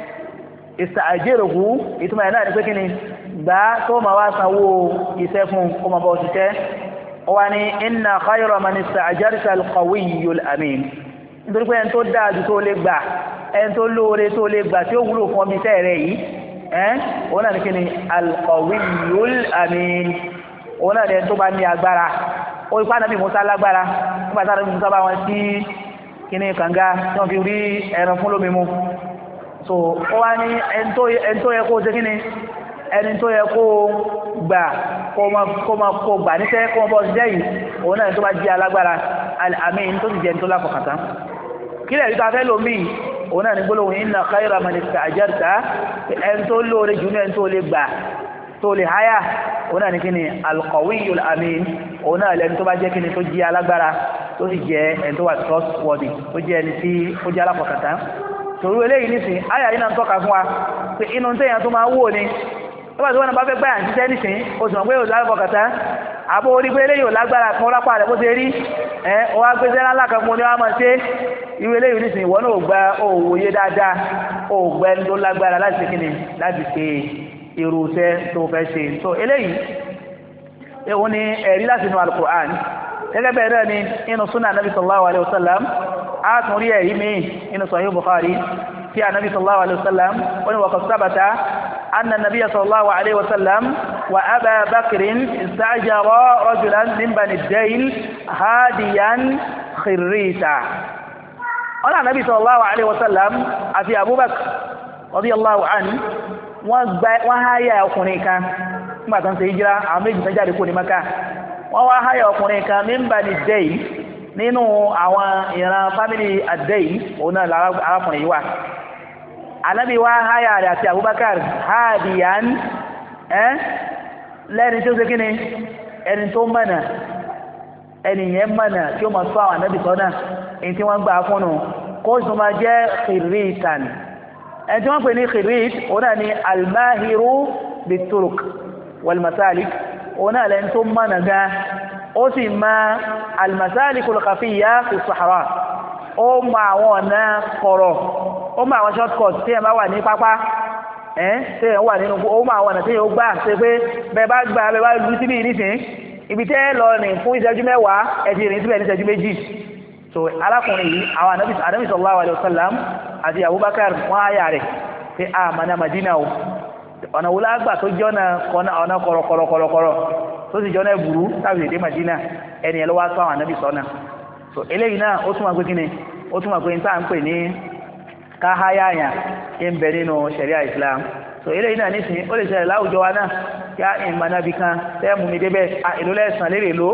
ista'jiruhu ìtumọ̀ ẹ̀ náà ni pé kí ni gbà tó máa wá sanwó iṣẹ́ fún kó máa bọ̀ ṣiṣẹ́ wọ́n ní inna khayra man ista'jarta al-qawiyyul amin nítorí pé ẹni tó dáadù tó lè gbà ẹni tó lóore tó lè gbà tí ó wúlò fún ọmọ iṣẹ́ rẹ̀ yìí òun náà ní kí ni al-qawiyyul amin òun náà ní ẹni tó bá ní agbára ó ipá Ànábì Mùsá lágbára nígbà tí Ànábì Mùsá bá wọn sí kí ni kànga tí wọ́n fi rí ẹran fún lómi mu so ó wá ní ẹni tó yẹ kó ṣe kí ni ẹni tó yẹ kó gbà kó gbà níṣẹ́ kó bọ́ ṣiṣẹ́ yìí òun náà tó bá jí alágbára al-amin tó ti jẹ́ tó láfọ̀kàtà kí lẹ́rí tó afẹ́ lómi òun náà ní gbólóhùn inna khayra man ista'jarta ẹni tó lóore jù ní ẹni tó lè gbà tó lè háyà òun náà ní kí ni al-qawiyyul amin òun náà lẹ́ni tó bá jẹ́ kí ni tó jí alágbára tó sì jẹ́ ẹni tó wà trustworthy tó jẹ́ ẹni tí ó jẹ́ aláfọ̀kàtà torí eléyìí nísìn áyà yìí náà ń tọ́ka fún wa pé inú téèyàn tó máa wò ni nígbà tí wọ́n bá fẹ́ gbáyà jíṣẹ́ nìsín o sì mọ̀ pé òṣèlú fọkàtà àbó orí pé eléyìí ò lágbára kan lápá rẹ̀ bó ṣe rí ó wá gbé sẹ́lá ńlá kan fún ní wọ́n máa ṣe irú eléyìí nìsín ìwọ náà ò gba òwòye dáadáa ò gbẹ tó lágbára láti ṣe kíni láti ṣe irú iṣẹ́ tó fẹ́ ṣe so eléyìí òun ni ẹ̀rí láti inú Al-Qur'an gẹ́gẹ́ bẹ́ẹ̀ náà ni inú súnà Nabi sallallahu alayhi wa sallam a tún rí ẹ̀rí mi inú Sahih Bukhari tí a Nabi sallallahu alayhi wa sallam ó ní wa qad sabata anna Nabiyya sallallahu alayhi wa sallam wa Aba Bakrin istajara rajulan min Bani Dayl hadiyan khirrita ọ̀nà Nabi sallallahu alayhi wa sallam àti Abubakar radiyallahu anhu wọ́n háyà ọkùnrin kan nígbà tó ń ṣe hijira àwọn méjì tó jáde kó ní Mákà wọ́n wá háyà ọkùnrin kan min Bani Dayl nínú àwọn ìran fámílì Ad-Dayl òun náà arákùnrin yìí wà Ànábì wá háyà rẹ̀ àti Abubakar hadiyan lẹ́ni tí ó ṣe kíni ẹni tó mọ̀nà ẹni yẹn mọ̀nà tí ó mọ̀ tó àwọn Ànábì sọ́nà èyí tí wọ́n gbà fúnnù kó sì máa jẹ́ khirritan ẹni tí wọ́n pè ní khirrit òun náà ni almahiru bit-turuq wal-masalik òun náà lẹ́ni tó mọ̀nà gan ó sì ma al-masalikul khafiyya fi as-sahara ó ma àwọn ọ̀nà kọ̀rọ̀ ó ma àwọn shortcut tí ẹ bá wà ní pápá tí ẹ wà nínú ó ma àwọn ọ̀nà tí yóò gbà ṣe pé bẹ́ẹ̀ bá lù síbí nísìn ibi tẹ́ lọ rìn fún ìṣẹ́jú mẹ́wàá ẹ ti rìn síbẹ̀ ní ìṣẹ́jú méjì so alákùnrin yìí àwọn Ànábì sallallahu alaihi wasallam àti Abubakar wọ́n áyà rẹ̀ pé a mana Madina o ọ̀nà wọlé àgbà tó jọ́nà ọ̀nà kọ̀rọ̀kọ̀rọ̀ tó sì jọ́nà ẹ̀bùrú tàbí èdè Madina ẹni ẹ̀ ló wá tó àwọn Ànábì sọ́nà so eléyìí náà ó túnmọ̀ pé kíni ó túnmọ̀ pé níta ń pè ní káháyàyà ń bẹ nínú Sharia Islam so eléyìí náà nísìnyí ó lè ṣẹlẹ̀ láwùjọ wa náà yá ìmọ̀nàbí kan tẹ́ẹ̀mù mi débẹ̀ èló lẹ́sàn lérè ló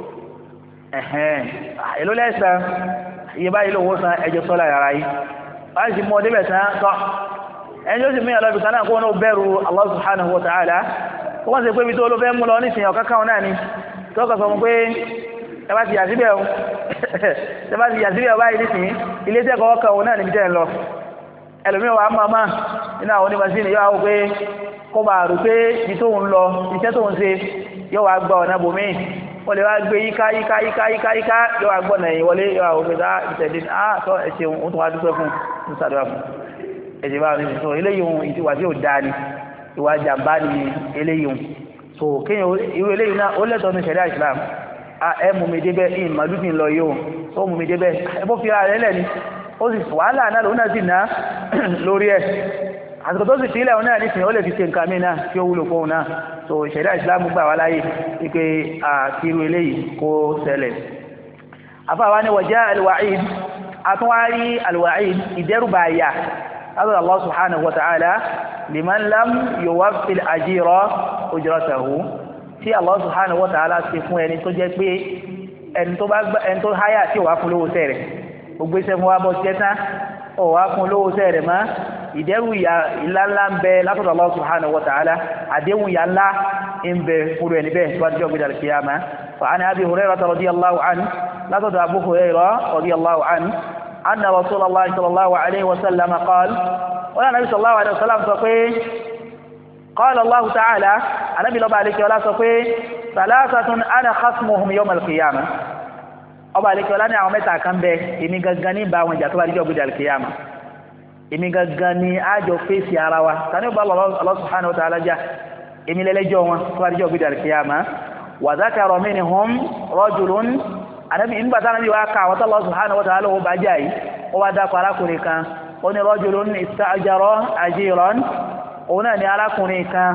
èló lẹ́sàn iye báyìí lówó san ẹjọ́ sọ́lá yàrá yìí báyìí sì mú ọ débẹ̀ tán tọ́ ẹni ó sì mú ìyàlọ́bì kan náà kó náà bẹ̀rù Allah subhanahu wa ta'ala kó wọ́n sì pé ibi tó ló fẹ́ mú lọ nísìnyí ọ̀kákan náà ni tó kọ̀ sọ fún pé ẹ bá ti yà síbẹ̀ o ẹ bá ti yà síbẹ̀ báyìí nísìnyí ilé tẹ́ kọ́ kọ̀ náà níbi tẹ́ ń lọ ẹlòmíràn wà á máa máa nínú àwọn onímọ̀síìnì yóò wá pé kó bá rò pé ibi tó ń lọ iṣẹ́ tó ń ṣe yóò wá gba ọ̀nà bòmí wọ́n lè wá gbé yíká yóò wá gbọ́ ọ̀nà ẹ̀yìn wọlé yóò wá wọ́n pé ìtẹ̀dé sọ ẹ̀ṣẹ̀ òun tó wá dúpẹ́ fún un sàdúrà fún ẹ̀ṣẹ̀ bá wọn sọ eléyìí ohun ìtiwà tí ò dáa ni ìwà jàmbá ni eléyìí ohun so kéèyàn irú eléyìí náà ó lẹ́tọ̀ọ́ ní ṣẹ̀ríà Islam ẹ mú mi débẹ̀ ìmọ̀lúfin lọ yóò tó mú mi débẹ̀ ẹ bó fi ara rẹ̀ lẹ̀ ni ó sì wàhálà náà lòun náà sì ná lórí ẹ̀ àsìkò tó sì sílẹ̀ òun náà nísìnyí ó lè fi ṣe nǹkan mìíràn tí ó wúlò fóun náà so ṣẹ̀ríà Islam gbà wá láyé wípé àkírú eléyìí kó ṣẹlẹ̀ afáwa ni wajaa al-wa'id àtúnwárí al-wa'id ìdẹ́rùbà àyà látọ̀dọ̀ Allah subhanahu wa ta'ala liman lam yuwaffi al-ajira ujratahu tí Allah subhanahu wa ta'ala ṣe fún ẹni tó jẹ́ pé ẹni tó háyà tí ò wá fún lówó sẹ́rẹ̀ gbogbo iṣẹ́ fún wa bọ́ sí ẹ̀tán ò wá fún lówó sẹ́rẹ̀ mọ́ ìdẹ́rù ìlà ńlá ń bẹ látọ̀dọ̀ Allah subhanahu wa ta'ala àdéhùn ìyà ńlá ń bẹ fúru ẹni bẹ́ẹ̀ tó bá jọ́ gbé al-qiyama fa an Abi Hurayrah radiyallahu anhu látọ̀dọ̀ Abu Hurayrah radiyallahu anhu anna Rasulullah sallallahu alayhi wa sallam qala wala nabi sallallahu alayhi wa sallam sọ pé qala Allah ta'ala anabi lọ́ba àlekẹ́ ọlá sọ pé salasatun ana khasmuhum yawm al-qiyama ọba àlekẹ́ ọlá ní àwọn mẹ́ta kan bẹ èmi gangan ní bá wọn jà tó bá díjọ́ gbé al-qiyama èmi gangan ní àjọ fèsì ara wa tani ó bá Allah subhanahu wa ta'ala jà èmi lẹ́lẹ́jọ́ wọn tó bá díjọ́ gbé al-qiyama wa dhakara minhum rajulun anabi nígbà tánà bí wá ká àwọn Allah subhanahu wa ta'ala ó bá jà yìí ó wá dákọ̀ arákùnrin kan ó ní rajulun ista'jara ajiran òun náà ni arákùnrin kan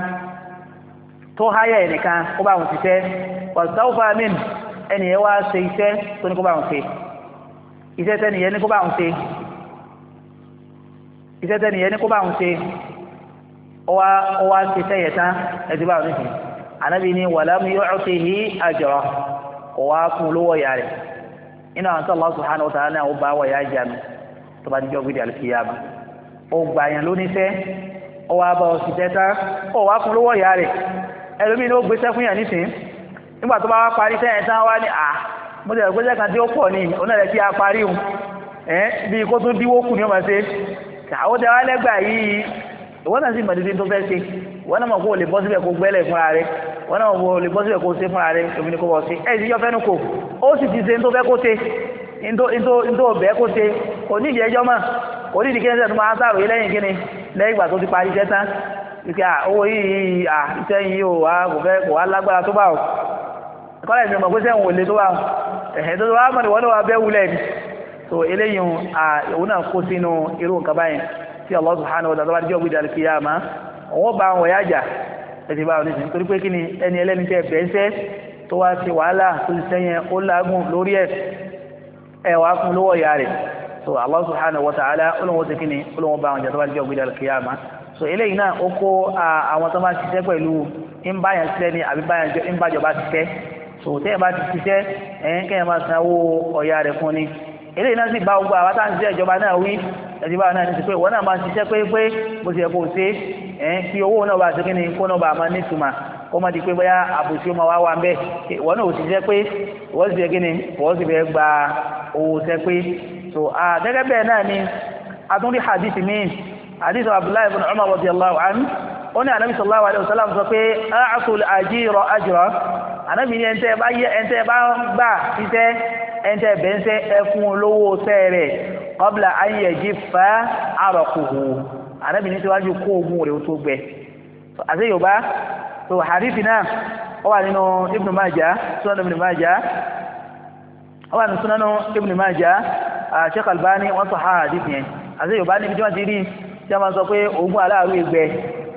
tó háyà ẹnìkan kó bá wọn ṣiṣẹ́ wàsáwùfà min ẹnìyẹn wá ṣe iṣẹ́ tó ní kó bá wọn ṣe iṣẹ́ tẹ́nìyẹn ní kó bá wọn ṣe iṣẹ́ tẹ́nìyẹn ní kó bá wọn ṣe ó wá ṣe tẹ́yẹ̀ tán ẹ̀dí bá wọn ṣe ànábì ní walam yu'tihi ajra kò wá fún olówó ìyá rẹ̀ inú àwọn tó Allah subhanahu wa ta'ala náà ó bá wọ̀ ìyá ìjánu tó bá díjọ́ gbé al-qiyama ó gbà yẹn lóníṣẹ́ ó wá bá òṣìṣẹ́ tán ó wá fún lówó ìyá rẹ̀ ẹlòmí ní ó gbéṣẹ́ fún yàn nísìn nígbà tó bá wá parí sẹ́yìn tán wá ní mo tẹ̀lẹ̀ gbéṣẹ́ kan tí ó pọ̀ ní onáyẹ̀ kí a parí hun bí kó tún díwó kù ní ọmọ ṣe àwọn tẹ̀wá lẹ́gbà yìí ìwọ́n náà sì mọ̀ dídí tó fẹ́ ṣe ìwọ́n náà mọ̀ kó o lè bọ́ síbẹ̀ kó gbẹ́lẹ̀ fúnra rẹ̀ ìwọ́n náà mọ̀ kó o lè bọ́ síbẹ̀ kó ṣe fúnra rẹ̀ òfin kó bọ̀ sí ẹ̀ sì yọ fẹ́nu kò ó sì ti ṣe tó fẹ́ kó ṣe tó bẹ́ẹ̀ kó ṣe kò ní ìdí ẹjọ́ mọ̀ kò ní ìdí kí ẹsẹ̀ tó máa sáró yìí lẹ́yìn kíni lẹ́yìn ìgbà tó ti parí iṣẹ́ tán ìpè owó yìí iṣẹ́ yìí ò wá kò wá lágbára tó bá o kọ́lá ìgbìmọ̀ pé sẹ́wọ̀n ò le tó bá o ẹ̀hẹ́ tó wá mọ̀ ní wọ́n náà wá bẹ́ wulẹ̀ ni so eléyìí òun náà kó sínú irú nǹkan báyìí tí Allah subhanahu wa ta'ala bá jẹ́ ògbìdà al-qiyama òun bá wọn yájà ẹ̀sìn bá wọn nísìnyí torí pé kí ni ẹni ẹlẹ́ni tẹ́ bẹ́ẹ̀ṣẹ́ tó wá sí wàhálà tó ti sẹ́yìn ó lágùn lórí ẹ̀ wá fún lówó ìyá rẹ̀ so Allah subhanahu wa ta'ala olóhùn ti kí ni olóhùn bá wọn jà tó bá jẹ́ ògbìdà al-qiyama so eléyìí náà ó kó àwọn tó bá ṣiṣẹ́ pẹ̀lú ìbáyàn sílẹ̀ ni àbí ìbájọba ṣiṣẹ́ so tẹ́yìn bá ti ṣiṣẹ́ kẹ́yìn máa sanwó ọ̀yà rẹ̀ fún ni eléyìí náà sì bá gbogbo àwọn táwọn ṣiṣẹ́ ìjọba náà wí ẹ̀sìn báwọn náà ní ti pé ìwọ náà máa ṣiṣẹ́ pé bó ti yẹ kó ṣe kí owó náà bá ṣe kí ni kó náà bá máa nítumà kó má di pé bóyá àbòsí ó máa wá wà ń bẹ́ ìwọ náà ò ṣiṣẹ́ pé ìwọ sì fẹ́ kí ni ìwọ sì fẹ́ gba owó ṣẹ́ pé so gẹ́gẹ́ bẹ́ẹ̀ náà ni atúndí hadith mi hadith Abdullahi ibn Umar radiyallahu anhu ó ní Ànábì sallallahu alaihi wasallam sọ pé a'tul ajira ajra Ànábì ní ẹ̀ńtẹ́ bá gbà ṣiṣẹ́ ẹ̀ńtẹ́ bẹ́ńsẹ́ ẹ fún olówó sẹ́ẹ̀rẹ̀ qabla an yajiffa araquhu Ànábì ní síwájú kó ogun rẹ̀ tó gbẹ àti Yorùbá tó hadith náà ó wà nínú Ibn Majah Sunan Ibn Majah ó wà nínú Sunan Ibn Majah Sheikh Albani wọ́n sọ hadith yẹn àti Yorùbá níbi tí wọ́n ti rí tí a máa sọ pé ogun aláàrú ìgbẹ́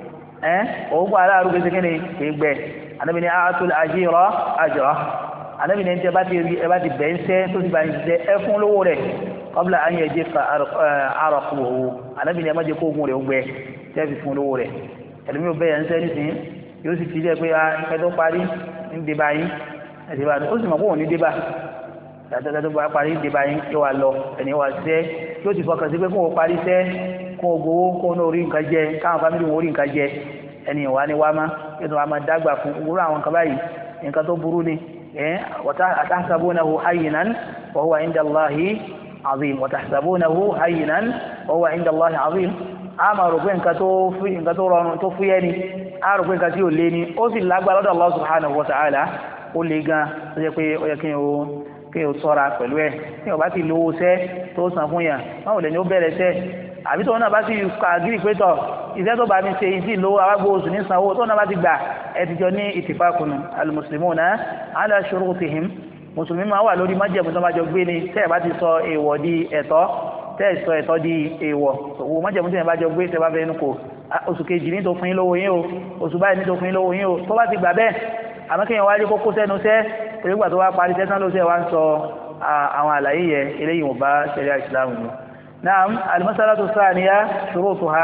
ogun aláàrú gbẹ́sẹ̀kẹ́ni ìgbẹ́ Ànábì ní a'tul ajira ajra Ànábì ní ẹ̀ńtẹ́ bá ti bẹ̀ẹ́sẹ́ tó ti bá ń ṣiṣẹ́ ẹ fún lówó rẹ̀ qabla an yajifa araquhu Ànábì ní ẹ má jẹ́ kó ogun rẹ̀ gbẹ tẹ́ fi fún lówó rẹ̀ ẹ̀lùmí ò bẹ́ẹ̀ ń sẹ́ nísìnyí yóò sì fi jẹ́ pé ẹ tó parí ń dé báyìí ẹ̀sìn bá ó sì mọ̀ pé òun ní dé bá dáadáa tó bá parí ń dé báyìí yóò wá lọ ẹni wá ṣiṣẹ́ yóò ti fọkàn sí pé kó o parí iṣẹ́ kó o gbowó kó o ní orí nǹkan jẹ káwọn fámìlì wọn orí nǹkan jẹ ẹni ìwà ni wá má yóò tó wá máa dágbà fún gbogbo àwọn nǹkan báyìí nǹkan tó burú ni وتحسبونه هينا وهو عند الله عظيم وتحسبونه هينا وهو عند الله عظيم ama rò pé nǹkan tó rọrùn tó fúyẹ́ ni a rò pé nǹkan tí ó lé ní ó sì lágbára lọ́dọ̀ Allah subhanahu wa ta'ala ó lè gan tó jẹ́ pé ó yẹ kí o sọ́ra pẹ̀lú ẹ̀ tí wọ́n bá ti lówó sẹ́ tó san fún yàn báwo lè ní ó bẹ̀rẹ̀ sẹ́ àbí tó náà bá ti kàgírí pé tọ̀ iṣẹ́ tó bá mi ṣe ìsì lówó awágbó oṣù ní sanwó tó náà bá ti gbà ẹ ti jọ ní ittifaqun al-muslimuna ala shurutihim mùsùlùmí máa wà lórí májẹ̀mú tó bá jọ gbé ni tẹ́ ẹ̀ bá ti sọ èèwọ̀ di ẹ̀tọ́ tẹ́ ẹ̀ sọ ẹ̀tọ́ di èèwọ̀ òwò májẹ̀mú tẹ́ ẹ̀ bá jọ gbé tẹ́ bá fẹ́ nu kò oṣù kejì ní tó fún yín lówó yín o oṣù báyìí ní tó fún yín lówó yín o tó bá ti gbà bẹ́ẹ̀ àmọ́ kéèyàn wáyé kókó sẹ́nu sẹ́ torí gbà tó wá parí sẹ́sán ló sẹ́ wá ń sọ àwọn àlàyé yẹ eléyìí wọ́n bá ṣẹ̀ríà ìsìlámù mu. Naam al-mas'alatu thaniya shurutuha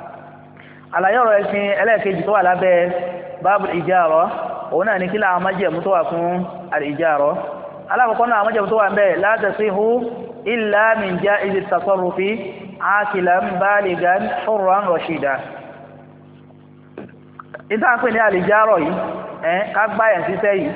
àlàyé ọ̀rọ̀ ẹ̀sìn ẹlẹ́ẹ̀kejì tó wà lábẹ́ báàbù ìjárọ̀ òun náà ní kí láwọn májẹ̀mú tó wà fún al-ìjárọ̀ alákọ̀ọ́kọ́ náà májẹ̀mú tó wà ń bẹ̀ la tasihu illa min ja'izi at-tasarrufi aqilan baligan hurran rashida ìta ń pè ní al-ìjárọ̀ yìí ká gbáyàn síṣẹ́ yìí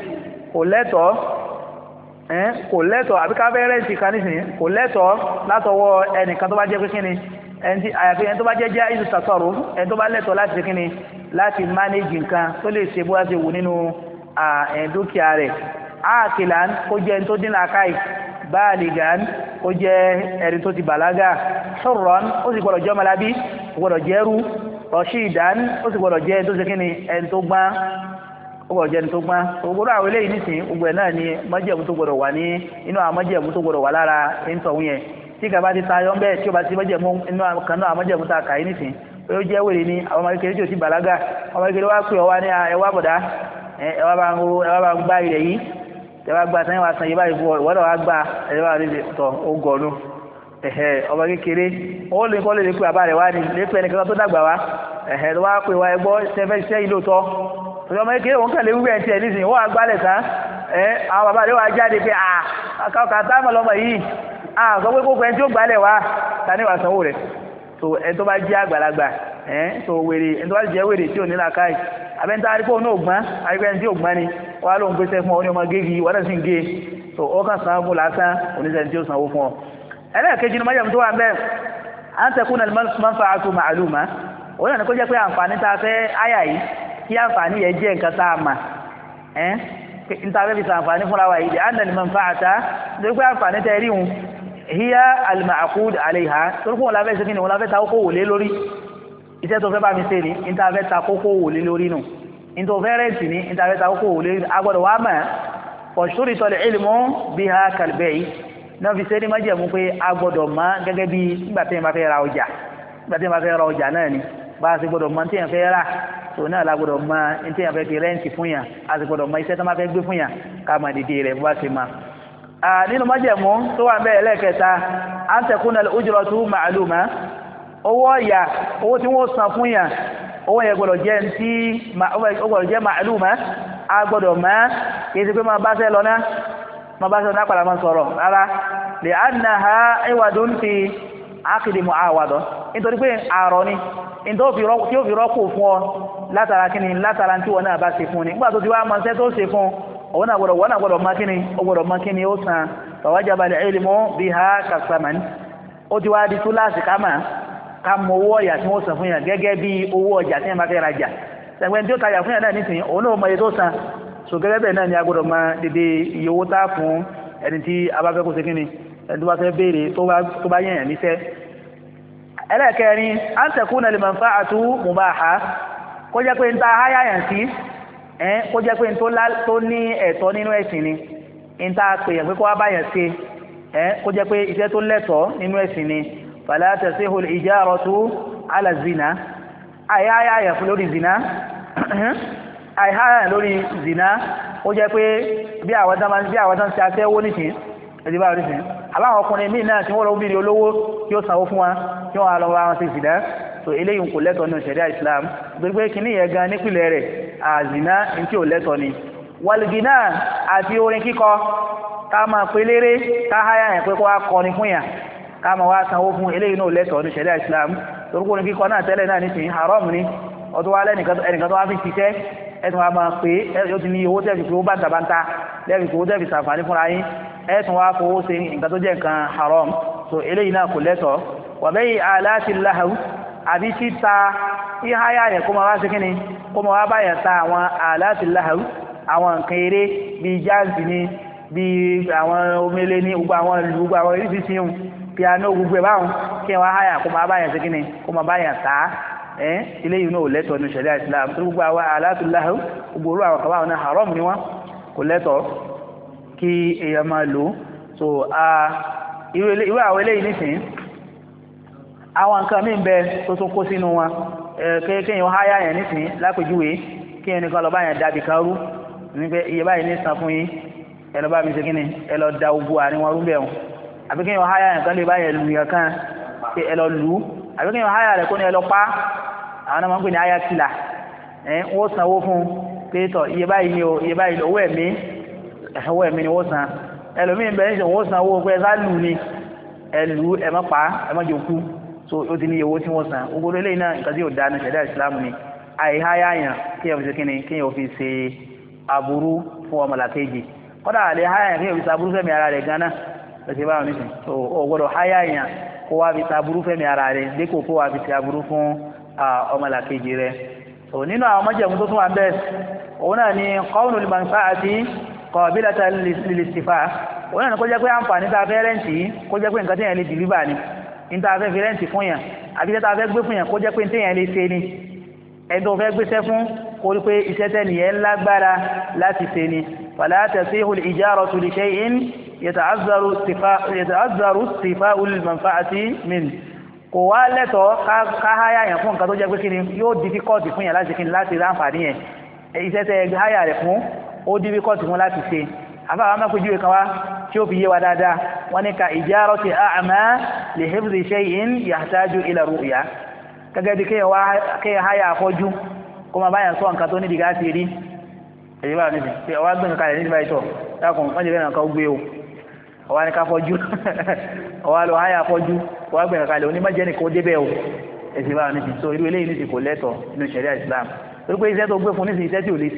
kò lẹ́tọ̀ọ́ àbí ká fẹ́ rẹ́ǹtì kan nísìnyí kò lẹ́tọ̀ọ́ látọwọ́ ẹnìkan tó bá jẹ́ pé kíni àyàfi ẹni tó bá jẹ́ ja'izu at-tasarruf ẹni tó bá lẹ́tọ̀ọ́ láti ṣe kíni láti mánéjì nǹkan tó lè ṣe bó wá ṣe wù nínú dúkìá rẹ̀ áàkìlán kó jẹ́ ẹni tó dín làákàì báàlìgán kó jẹ́ ẹni tó ti bàlágà hurran ó sì gbọ́dọ̀ jẹ́ ọmọlábí gbọ́dọ̀ jẹ́rú rashidan ó sì gbọ́dọ̀ jẹ́ ẹni tó ṣe kíni ẹni tó gbọ́n ó gbọ́dọ̀ jẹ́ ẹni tó gbọ́n gbogbo àwọn eléyìí nísìnyí gbogbo ẹ̀ náà ni májẹ̀mú tó gbọ́dọ̀ wà ní inú àwọn májẹ̀mú tó gbọ́dọ̀ wà lára ẹ̀ńtọ̀hún yẹn tí kàbá ti tayọ bẹ́ẹ̀ tí ó bá ti májẹ̀mú inú kan náà májẹ̀mú tá a kà í nísìnyí pé ó jẹ́ wèrè ni àwọn ọmọ kékeré tí ò ti bàlágà ọmọ kékeré wá pè ọ wá ní ẹwà bọ̀dá ẹwà bá ń gbá ilẹ̀ yìí tẹwà gba sẹ́yìn wá san yìí báyìí fún ọ ìwọ́dọ̀ wá gba ẹ̀rọ wà lóde tọ̀ ó gọ̀ọ́nù ọmọ kékeré ó lè kọ́ lè pè bàbá rẹ̀ wá ní lè pè ẹnìkan tó dàgbà wá tó wá pè wá ẹgbọ́ sẹ́fẹ́ iṣẹ́ yìí lóòótọ́ ọmọ kékeré òun kàn lè wúwẹ̀ tiẹ̀ nísìnyí wọ́n wá gbálẹ̀ tán àwọn bàbá rẹ̀ wá jáde pé àkàkà táwọn ọmọ yìí sọ pé kókò ẹni tí ó gbálẹ̀ wá ta ní wàá sanwó rẹ̀ so ẹni tó bá jẹ́ àgbàlagbà so wèrè ẹni tó bá jẹ́ wèrè tí ò ní làákàyè abẹ́ntà àríkò ní ògbọ́n àríkò tí ògbọ́n ni wà lóun pèsè fún ọ ní ọmọ gégi wọ́n sì ń gé so ó kàn sanwó fún lásán oníṣẹ́ tí ó sanwó fún ọ ẹlẹ́ẹ̀kejì ní májèmú tó wà ń bẹ́ẹ̀ à ń tẹ̀kún náà manfa'atu ma'luma òun náà ni kó jẹ́ pé àǹfààní tá a fẹ́ áyà yìí kí àǹfààní yẹn jẹ́ nǹkan tá a mà níta fẹ́ fi sàǹfààní fúnra wa yìí anna al-manfa'ata lórí pé àǹfààní tẹ́ rí hun hiya al-ma'qud alayha torí pé wọn la fẹ́ ṣe kí ni wọn la fẹ́ ta kókó wò lé lórí iṣẹ́ tó fẹ́ bá mi ṣe ni níta fẹ́ ta kókó wò lé lórí nù níta fẹ́ rẹ̀ǹtì ni níta fẹ́ ta kókó wò lé agbọ́dọ̀ wá mọ̀ ọ̀ṣúrìtọ̀ al-ilmu biha kal-bay' náà fi ṣe ní májẹ̀mú pé agbọ́dọ̀ mọ̀ gẹ́gẹ́ bí nígbà tí wọ́n bá fẹ́ ra ọjà náà ni bá a sì gbọ́dọ̀ mọ̀ tí wọ́n fẹ́ rà tó náà la gbọ́dọ̀ mọ̀ tí wọ́n fẹ́ fi rẹ́ǹtì fún yàn a sì gbọ́dọ̀ mọ̀ iṣẹ́ tó máa fẹ́ gbé fún yàn ká mọ̀ dìde rẹ̀ bó bá ṣe mọ̀. nínú májẹ̀mú tó wà bẹ́ẹ̀ lẹ́ẹ̀kẹta an takuna al-ujratu ma'luma owó ọ̀yà owó tí wọ́n san fún yàn owó yẹn gbọ́dọ̀ jẹ́ ma'luma a gbọ́dọ̀ mọ̀ kì í ṣe pé máa bá ṣe lọ náà padà máa sọ̀rọ̀ rárá li annaha iwadun fi ákìdì mu'awada nítorí pé àrọ̀ ni tí ó fi rọ́pò fún ọ látara kíni látara tí wọ́n náà bá ṣe fún ni nígbà tó ti wá mọ́ṣẹ́ tó ṣe fún wọ́n náà gbọ́dọ̀ mọ́ kíni ó san fawajaba al-ilmu biha kasaman ó ti wá di túláàsì ká mọ owó ọ̀yà tí wọ́n san fún yàn gẹ́gẹ́ bí owó ọjà tí wọ́n bá fẹ́ rajà ṣẹ̀gbẹ́ tí ó tajà fún yàn náà nísìnyí òun náà mọ iye tó san so gẹ́gẹ́ bẹ́ẹ̀ náà ni a gbọ́dọ̀ mọ dédé iye owó tá fún ẹni tí a bá fẹ́ kó ṣe kíni ẹni tó bá fẹ́ béèrè tó bá yẹ̀yàn níṣẹ́ ẹlẹ́ẹ̀kẹrin an takuna al-manfa'atu mubaha kó jẹ́ pé ń ta háyàyàn sí kó jẹ́ pé tó ní ẹ̀tọ́ nínú ẹ̀sìn ni ń ta pèyàn pé kó wá báyàn sí kó jẹ́ pé iṣẹ́ tó lẹ́tọ̀ọ́ nínú ẹ̀sìn ni fala tasihu al-ijaratu ala zina àìháyàyàn fún lórí zina àìháyàyàn lórí zina ó jẹ́ pé bí àwọn tán ṣe aṣẹ́wó nìsín ẹ̀dí bá rí sí àbáwọn ọkùnrin míì náà tí wọ́n lọ bíi olówó tí ó sanwó fún wa tí wọ́n á lọ wá wọn sí ìsìdá so eléyìí kò lẹ́tọ̀ọ́ nínú ṣẹ̀ríà Islam gbogbo kìíní yẹn gan nípìnlẹ̀ rẹ̀ àzìná ní tí ò lẹ́tọ̀ọ́ ni wàlìgínà àti orin kíkọ ká máa pe léré ká háyà yẹn pé kó wá kọrin fún yàn ká máa wá sanwó fún eléyìí náà lẹ́tọ̀ọ́ nínú ṣẹ̀ríà Islam torúkọ orin kíkọ náà tẹ́lẹ̀ náà nísìnyí haram ni ọdún wa ẹnìkan tó wá fi ṣiṣẹ́ ẹ̀tùn wa máa pè é yóò ti ní owó tẹ́ẹ̀fì pé ó bá tàbántá lẹ́ẹ̀fì pé ó tẹ́ẹ̀fì sàǹfààní fúnra yín ẹ̀tùn wa fowó ṣe nǹkan tó jẹ́ nǹkan haram so eléyìí náà kò lẹ́tọ̀ọ́ wàbẹ́yì aláti láhàú àbí títa ìháyà yẹn kó máa wá sí kíni kó máa wá báyàn ta àwọn aláti láhàú àwọn nǹkan eré bíi jáàzì ni bíi àwọn omele ní gbogbo àwọn ìrísí yìí piano gbogbo ẹ̀ báwọn kí wọ́n háyà kó máa báyàn sí kíni kó máa báyàn ta ilé yìí náà ò lẹ́tọ̀ọ́ ní ṣẹ̀ríà Islam tó gbogbo àwọn alátùláhù gbogbo orú àwọn kàbáwọn náà haram ni wọ́n kò lẹ́tọ̀ọ́ kí èèyàn máa lò so irú àwọn eléyìí nísìn àwọn nǹkan mí bẹ tó tún kó sínú wọn kéèyàn háyà yẹn nísìn lápèjúwe kéèyàn nìkan lọ bá yẹn dàbí kan rú ní pé iye báyìí ní san fún yín ẹ lọ bá mi ṣe kíni ẹ lọ da ogun àárín wọn rú bẹ̀ wọn àbí kéèyàn háyà yẹn kan lè bá yẹn lù yẹn kan ẹ lọ lù ú àbí kéèyàn háyà rẹ̀ kó ní ẹ lọ pa àwọn ọmọ ń pè ní háyà kìlà wọ́n sanwó fún pé tọ̀ iye báyìí ni o iye báyìí owó ẹ̀mí ni wọ́n san ẹlòmíín bẹ̀rẹ̀ níṣẹ́ wọ́n sanwó pé ẹ̀sá lù ní ẹlù ẹ̀mọ́ pa ẹ̀mọ́ jòkú so ó ti ní iye owó tí wọ́n san gbogbo eléyìí náà nǹkan tí yóò dá ní ṣẹ̀dá ìsìlámù ni àìháyà yàn kéèyàn fi ṣe kíni kéèyàn fi ṣe aburú fún ọmọlàkejì kọ́dà àlẹ́ háyà yàn kéèyàn fi ṣe aburú fẹ́mi ara rẹ̀ gan náà lọ́sẹ̀ báwọn nísìn so ó gbọ́dọ̀ háyà yàn kó wá fi ṣe aburú fẹ́mi ara rẹ̀ dípò kó wá fi ṣe aburú fún ọmọlàkejì rẹ̀ so nínú àwọn májẹ̀mú tó tún wà bẹ́ẹ̀ òun náà ni qawnul manfa'ati qabilatan lil-istifa' òun náà ni kó jẹ́ pé àǹfààní tá a fẹ́ rẹ́ǹtì kó jẹ́ pé nǹkan tí yẹn lè dìlíbà ni ní tá a fẹ́ fi rẹ́ǹtì fún yàn àbí tá a fẹ́ gbé fún yàn kó jẹ́ pé tí yẹn lè ṣe ni ẹni tó fẹ́ gbéṣẹ́ fún kó rí pé iṣẹ́ tẹ́ni yẹn lágbára láti ṣe ni fala tasihu al-ijaratu li shay'in yata'azzaru istifa'u al-manfa'ati min kò wá lẹ́tọ̀ọ́ ká háyà yẹn fún nǹkan tó jẹ́ pé kí ni yóò difficult fún yàn láti kí ni láti ráǹfààní yẹn iṣẹ́ tẹ́ háyà rẹ̀ fún ó difficult fún láti ṣe àfáà mẹ́kùnjú kan wá tí ó fi yé wa dáadáa wọ́n ní ka ijarati a'ma li hifzi shay'in yahtaju ila ru'ya gẹ́gẹ́ bí kéèyàn háyà afọ́jú kó máa báyàn sọ nǹkan tó ní dìgá sí rí èyí bá níbi tí ọwá gbẹ̀mí kalẹ̀ níbi báyìí dákùn wọ́n jẹ́ bẹ́ẹ̀ kan gbé o ọwá ní ká fọ́jú ọwá lọ háyà afọ́jú ọwá gbẹ̀mí kalẹ̀ onímọ̀jẹ́ nìkan ó débẹ̀ o èyí bá níbi so irú eléyìí níbi kò lẹ́tọ̀ nínú ṣẹ̀ríà Islam torí pé iṣẹ́ tó gbé fún níbi iṣẹ́ tí ò lè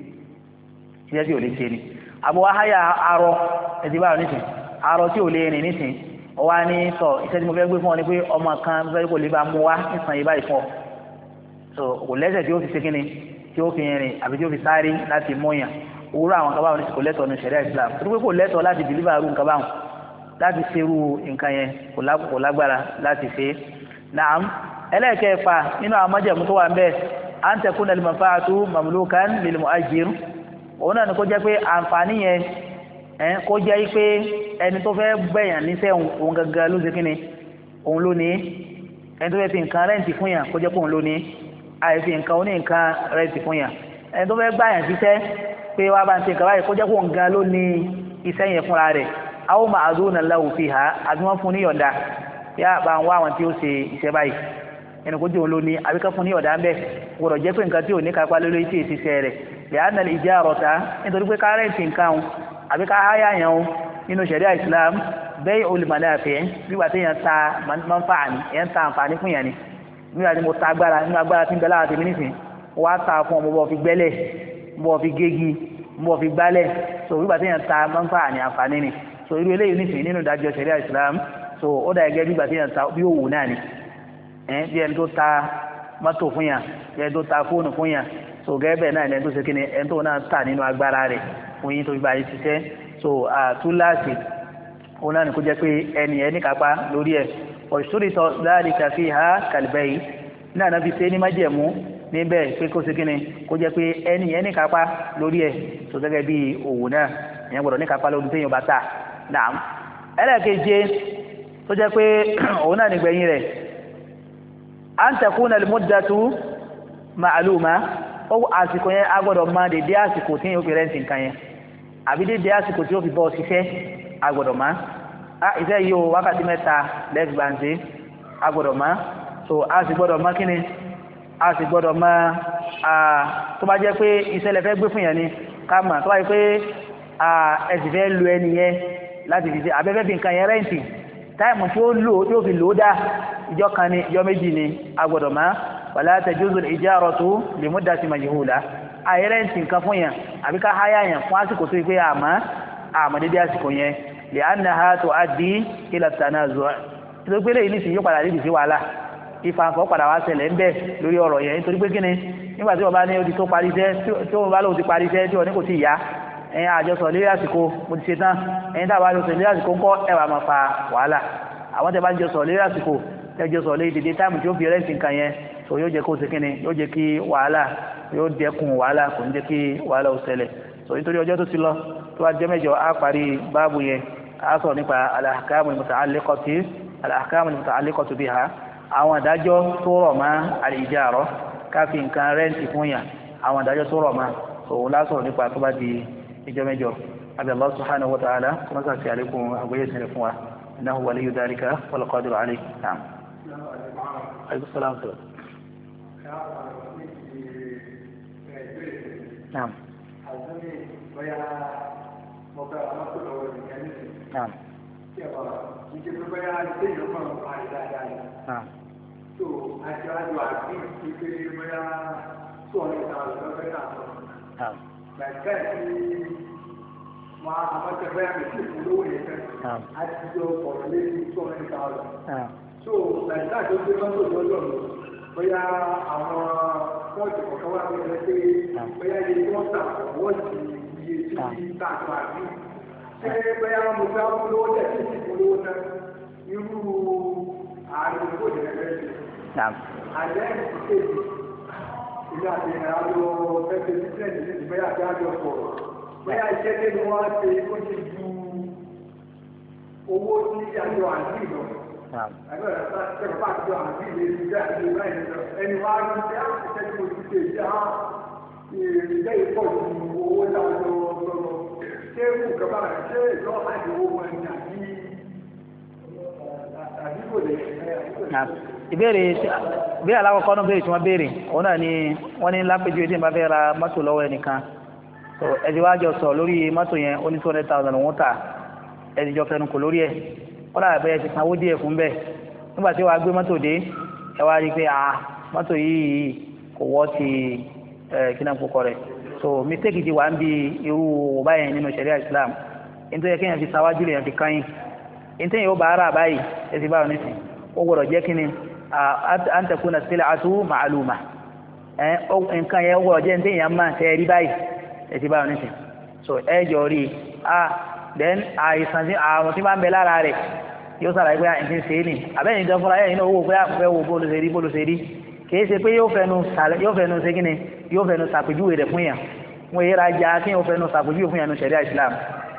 ṣe ni àbúwá háyà arọ èyí bá níbi arọ tí ò lè rìn nísìn ọwá ní sọ iṣẹ́ tí mo fẹ́ gbé fún ọ ni pé ọmọ kan fẹ́ kò lè bá mú wá nísàn yìí báyìí fún ọ so kò lẹ́sẹ̀ tí ó fi ṣe kíni tí ó fi rìn àbí tí ó fi sáré láti múyàn òwúrọ̀ àwọn nǹkan báwọn ní kò lẹ́tọ̀ọ́ ní ṣẹ̀ríà Islam tó pé kò lẹ́tọ̀ọ́ láti dìlíbà rú nǹkan báwọn láti ṣerú nǹkan yẹn kò lágbára láti ṣe naam ẹlẹ́ẹ̀kẹfà nínú àwọn májẹ̀mú tó wà ń bẹ̀ an takuna al-manfa'atu mamlukan lil mu'ajjir òun náà ni kó jẹ́ pé àǹfààní yẹn kó jẹ́ pé ẹni tó fẹ́ gbẹ̀yàn níṣẹ́ òun gangan ló ṣe kíni òun ló ní ẹni tó fẹ́ fi nǹkan rẹ́ǹtì fún yàn kó jẹ́ pé òun ló ní àìfi nǹkan oní nǹkan rẹ́ǹtì fún yàn ẹni tó fẹ́ gbàyàn síṣẹ́ pé wá bá ń ṣe nǹkan báyìí kó jẹ́ pé òun gan ló ní iṣẹ́ yẹn fúnra rẹ̀ aw ma'duna lahu fiha àbí wọ́n fún ní yọ̀ǹda yá bá ń wá àwọn tí ó ṣe iṣẹ́ báyìí ẹni kó jẹ́ òun ló ní àbí ká fún ní yọ̀ǹda ń bẹ̀ gbọ́dọ̀ jẹ́ pé nǹkan tí ò ní kápá lórí tí èsì iṣẹ́ rẹ̀ li'anna al-ijarata nítorí pé ká rẹ́ǹtì nǹkan àbí ká háyà yẹn nínú ṣẹ̀ríà Islam bay'ul manafi' nígbà tí èèyàn ta manfa'a ni èèyàn ta àǹfààní fún yẹn ni nígbà tí mo ta agbára nínú agbára tí ń bẹ lára tèmi nísìn wá ta fún ọmọ bọ́ fi gbẹ́lẹ̀ bọ́ fi gégi bọ́ fi gbálẹ̀ so nígbà tí èèyàn ta manfa'a ni àǹfààní ni so irú eléyìí nísìn nínú ìdájọ́ ṣẹ̀ríà Islam so ó dà gẹ́gẹ́ nígbà tí èèyàn ta bí òwò náà ni bí ẹni tó ta mọ́tò fún yàn bí ẹni tó ta fóònù fún yàn so gẹ́gẹ́ bẹ́ẹ̀ náà ẹni tó ṣe kí ni ẹni tó náà ta nínú agbára rẹ̀ fún yín tó fi bá yín ṣiṣẹ́ so túláàsì òun náà ni kó jẹ́ pé ẹni kápá lórí ẹ̀ ọ̀ṣùrìtọ̀ dhalika fiha kalbayi náà náà fi ṣe ní májẹ̀mú níbẹ̀ pé kó ṣe kíni kó jẹ́ pé ẹni kápá lórí ẹ̀ tó gẹ́gẹ́ bí òwò náà ìyẹn gbọ́dọ̀ ní kápá lórí téèyàn bá tà náà ẹlẹ́ẹ̀keje tó jẹ́ pé òun náà nígbẹ̀yìn rẹ̀ an takuna al-muddatu ma'luma ó àsìkò yẹn a gbọ́dọ̀ máa dédé àsìkò tí yóò fi rẹ́ǹtì nǹkan yẹn àbí dédé àsìkò tí yóò fi bọ́ ṣiṣẹ́ a gbọ́dọ̀ máa iṣẹ́ yìí o wákàtí mẹ́ta lẹ́gbì bá ń ṣe a gbọ́dọ̀ máa so a sì gbọ́dọ̀ máa kíni a sì gbọ́dọ̀ máa tó bá jẹ́ pé iṣẹ́ lẹ fẹ́ gbé fún yẹn ni ká mà tó bá jẹ́ pé ẹ sì fẹ́ lu ẹni yẹn láti fi ṣe abẹ́fẹ́ fi nǹkan yẹn rẹ́ǹtì táìmù tí ó lò tí ó fi lò ó dá ìjọ kan ní ìjọ méjì ni a gbọ́dọ̀ máa wala tajuzu al-ijaratu li muddati majhula àyè rẹ́ǹtì nǹkan fún yẹn àbí ká háyà yẹn fún àsìkò tó yẹ pé àmọ́ dédé àsìkò yẹn li'annaha tu'addi ila at-tanazu' tó gbé lẹ́yìn nísìnyí yóò padà rí ìdí wàhálà ìfàǹfọ̀ padà wá ṣẹlẹ̀ ń bẹ̀ lórí ọ̀rọ̀ yẹn nítorí pé kíni nígbà tí wọ́n bá ní odi tó parí iṣẹ́ tí wọ́n bá lóun ti parí iṣẹ́ tí wọ́n ní kò tí ì yá àjọsọ̀ lérí àsìkò mo ti ṣe tán tá a bá lọ sọ lérí àsìkò ńkọ́ ẹ̀wà máa fa wàhálà àwọn tẹ́ bá ń jọsọ̀ lérí àsìkò tẹ́ jọsọ̀ lérí dèdè táìmù tí ó fi rẹ́ǹtì nǹkan yẹn tó yóò jẹ́ kó ṣe kíni yóò jẹ́ kí wàhálà yóò dẹ́kun wàhálà kò ní jẹ́ kí wàhálà ó ṣẹlẹ̀ so nítorí ọjọ́ tó ti lọ tó wá jẹ́ mẹ́jọ á parí báàbù yẹn á sọ̀rọ̀ nípa al-ahkamu al-muta'alliqatu biha àwọn ìdájọ́ tó rọ̀ mọ́ al-ijara káfí nǹkan rẹ́ǹtì fún yàn àwọn ìdájọ́ tó rọ̀ mọ́ òun lásọ̀rọ̀ nípa tó bá di ìjọ mẹ́jọ àbí Allah subhanahu wa ta'ala kó mọ́sá sí àlékún àgbóyè sílẹ̀ fún wa innahu waliyyu dhalika wal qadiru alayhi naam. Naam. Naam. Naam. So, àjọ àti ìpele bóyá tó ọ̀nà ìtàwọn lọ́fẹ́ náà sọ. Bàtà tí wọ́n á mọ́tẹ́ bóyá mi sí ìpolówó yẹn fẹ́. Àti jọ ọ̀rọ̀ lé ní tó ọ̀nà ìtàwọn lọ. So, bàtà tó gbé mọ́tò lọ́dọ̀ mi, bóyá àwọn pọ́ọ̀tì kọ̀ọ̀kan wà ní ẹgbẹ́ pé bóyá iye tí wọ́n tà wọ́n ti iye tí tààtà àbí. Ṣé bóyá mo fẹ́ polówó tẹ̀ sí ìpolówó náà? Irú ààrùn ìgbò ìrẹ́lẹ́ Naam. Àjẹ́ ìkéjì, ilé àti ìrìnàjò fẹ́fẹ́ bísẹ̀ẹ̀dì ní ìgbéyà tí a jọ sọ̀rọ̀. Bóyá iṣẹ́ tí wọ́n ṣe ó ti ju owó tí àjọ àti ìlọ. Ẹgbẹ́ rẹ̀ bá àjọ àti ìlú ìjẹ́ àti ìlú ẹni wá rí pé á ti tẹ́jú mo ti ṣe ìjẹ́ ìpọ̀ ju owó lájọ sọ̀rọ̀. Ṣé kù kọ́bá rẹ̀ ṣé ìlọ́ àti owó wọn ni ìbéèrè alákọ̀ọ́kọ́ náà béèrè tí wọ́n béèrè òun náà ni wọ́n ní lápẹjú etí ìbá fẹ́ ra mọ́tò lọ́wọ́ ẹnìkan so ẹ̀dí wá jọ sọ lórí mọ́tò yẹn ó ní 200,000 òun tà ẹ̀dí jọ fẹnu kò lórí ẹ̀ wọ́n lára bẹ́ẹ̀ ti sanwó díẹ̀ fún bẹ́ẹ̀ nígbà tí wàá gbé mọ́tò dé ẹ wá rí i pé mọ́tò yìí kò wọ́ ti kí náà kókọ rẹ̀ so mistake ti wà ń bi irú òwò báyẹn nínú ṣẹ̀ríà Islam nítorí kéèyàn fi sáwájú lèèyàn fi káyìn nítorí yóò bá ara báyìí ẹ ti báwọn nísìn ó gbọ́dọ̀ jẹ́ kí ni an takuna sil'atu ma'luma nǹkan yẹn wọ̀ jẹ́ ní téèyàn máa tẹ́ rí báyìí ẹ ti báyìí nísìn so ẹ jọ rí then àìsàn tí àrùn tí máa ń bẹ lára rẹ̀ yóò sàlàyé pé àìsàn ṣe é nì àbẹ́yìn gan fúnra yẹn owó pé àpòfẹ́ wo bó ló ṣe rí kìí ṣe pé yóò fẹnu ṣe kíni yóò fẹnu ṣàpèjúwe rẹ̀ fún yàn wọ́n yẹra ja kí yóò fẹnu ṣàpèjúwe fún yàn ní ṣẹ̀ríà Islam.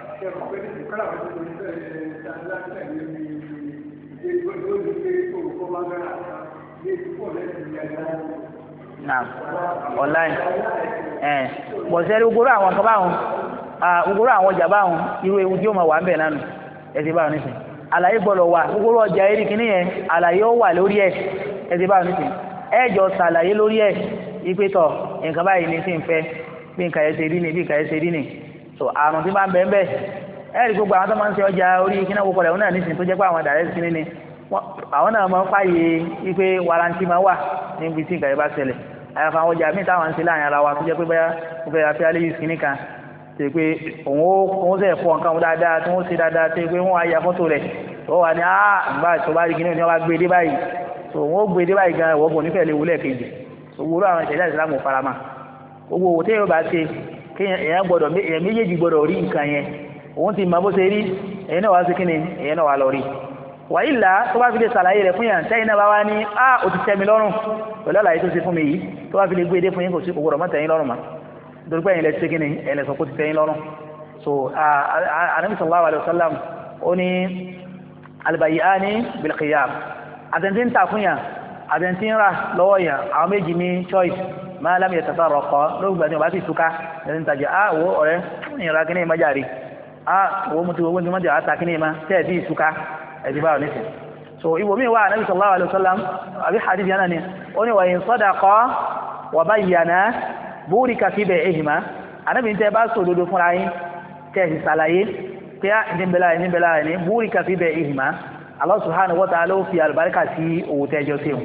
Naam online bọ̀sẹ̀rí gbogbo àwọn nǹkan báwọn gbogbo àwọn ọjà báwọn irú ewu tí ó máa wà ń bẹ̀ nánu ẹ ti báwọn nísìn àlàyé gbọ́dọ̀ wà gbogbo ọjà eré kìíní yẹn àlàyé ó wà lórí ẹ̀ ẹ ti báwọn nísìn ẹjọ́ ṣàlàyé lórí ẹ̀ ipe tọ̀ nǹkan báyìí ní sí ń fẹ́ bí nǹkan ẹ̀ ṣe rí ni bí nǹkan ẹ̀ ṣe rí ni so àrùn tí máa ń bẹ́ẹ̀ bẹ́ẹ̀ ẹ̀rí gbogbo àwọn tó máa ń ṣe ọjà orí kíná gbogbo rẹ̀ náà nísìn tó jẹ́ pé àwọn direct kíní ni àwọn náà máa ń fàyè ipe warranty máa wà níbi tí nǹkan ẹ̀ bá ṣẹlẹ̀ àyàfà àwọn ọjà míì táwọn ń ṣe láàrin ara wa tó jẹ́ pé bóyá mo fẹ́ afẹ́ alẹ́ yìí kíní kan tó pé òun sẹ̀ fọ nǹkan dáadáa tó ń ṣe dáadáa tó pé wọ́n á ya fọ́tò rẹ̀ tó wà ní àgbà tó bá rí kíní ni wọ́n bá gbé dé báyìí so wọ́n gbé dé báyìí gan ìwọ́gbọ̀n nífẹ̀ẹ́ lè wúlẹ̀ kejì owó àwọn ìṣẹ̀lẹ̀ ìsìlámù farama gbogbo owó tẹ́yọ̀ bá ṣe kí èèyàn méjèèjì gbọ́dọ̀ rí nǹkan yẹn òun ti mọ bó ṣe rí èyàn náà wá sí kíni èyàn náà wá lọ rí wàyílà tó bá fi lè ṣàlàyé rẹ̀ fún yàn tẹ́yìn náà bá wá ní ó ti tẹ́ mi lọ́rùn pẹ̀lú àlàyé tó ṣe fún mi yìí tó bá fi lè gbé dé fún yín kò sí òwúrọ̀ mọ́ tẹ́yìn lọ́rùn mọ́ nítorí pé ẹ̀yin lẹ ṣe kíni ẹ̀yin lẹ sọ pé ó ti tẹ́yìn lọ́rùn so anabi sallallahu alayhi wa sallam ó ní albayyani bil khiyar àtẹ̀ntí ń ta fún yàn àtẹ̀ntí ń rà lọ́wọ́ yàn àwọn méjì ní choice máa lámì ẹ̀tẹ̀tà rọ̀kọ́ lóògbà tí wọ́n bá sì túká ẹ̀sìn ń tajà wo ọ̀rẹ́ ìrìnra kí ní ìmọ̀ jàre wo mo ti wo ní mọ́jà àta kí ní ìmọ̀ tẹ́ sí ìtúká ẹ̀sìn báwọn nísìn so ìwò míì wà Ànábì sallallahu alaihi wasallam àbí hadith yánà ni ó ní wa in sadaqa wa bayyana burika fi bay'ihima Ànábì tẹ́ bá sọ òdodo fúnra yín tẹ́ sì ṣàlàyé pé ìdínbẹ̀lá ní burika fi bay'ihima Allah subhanahu wa ta'ala fi albarka sí owó tẹ́jọ́ sí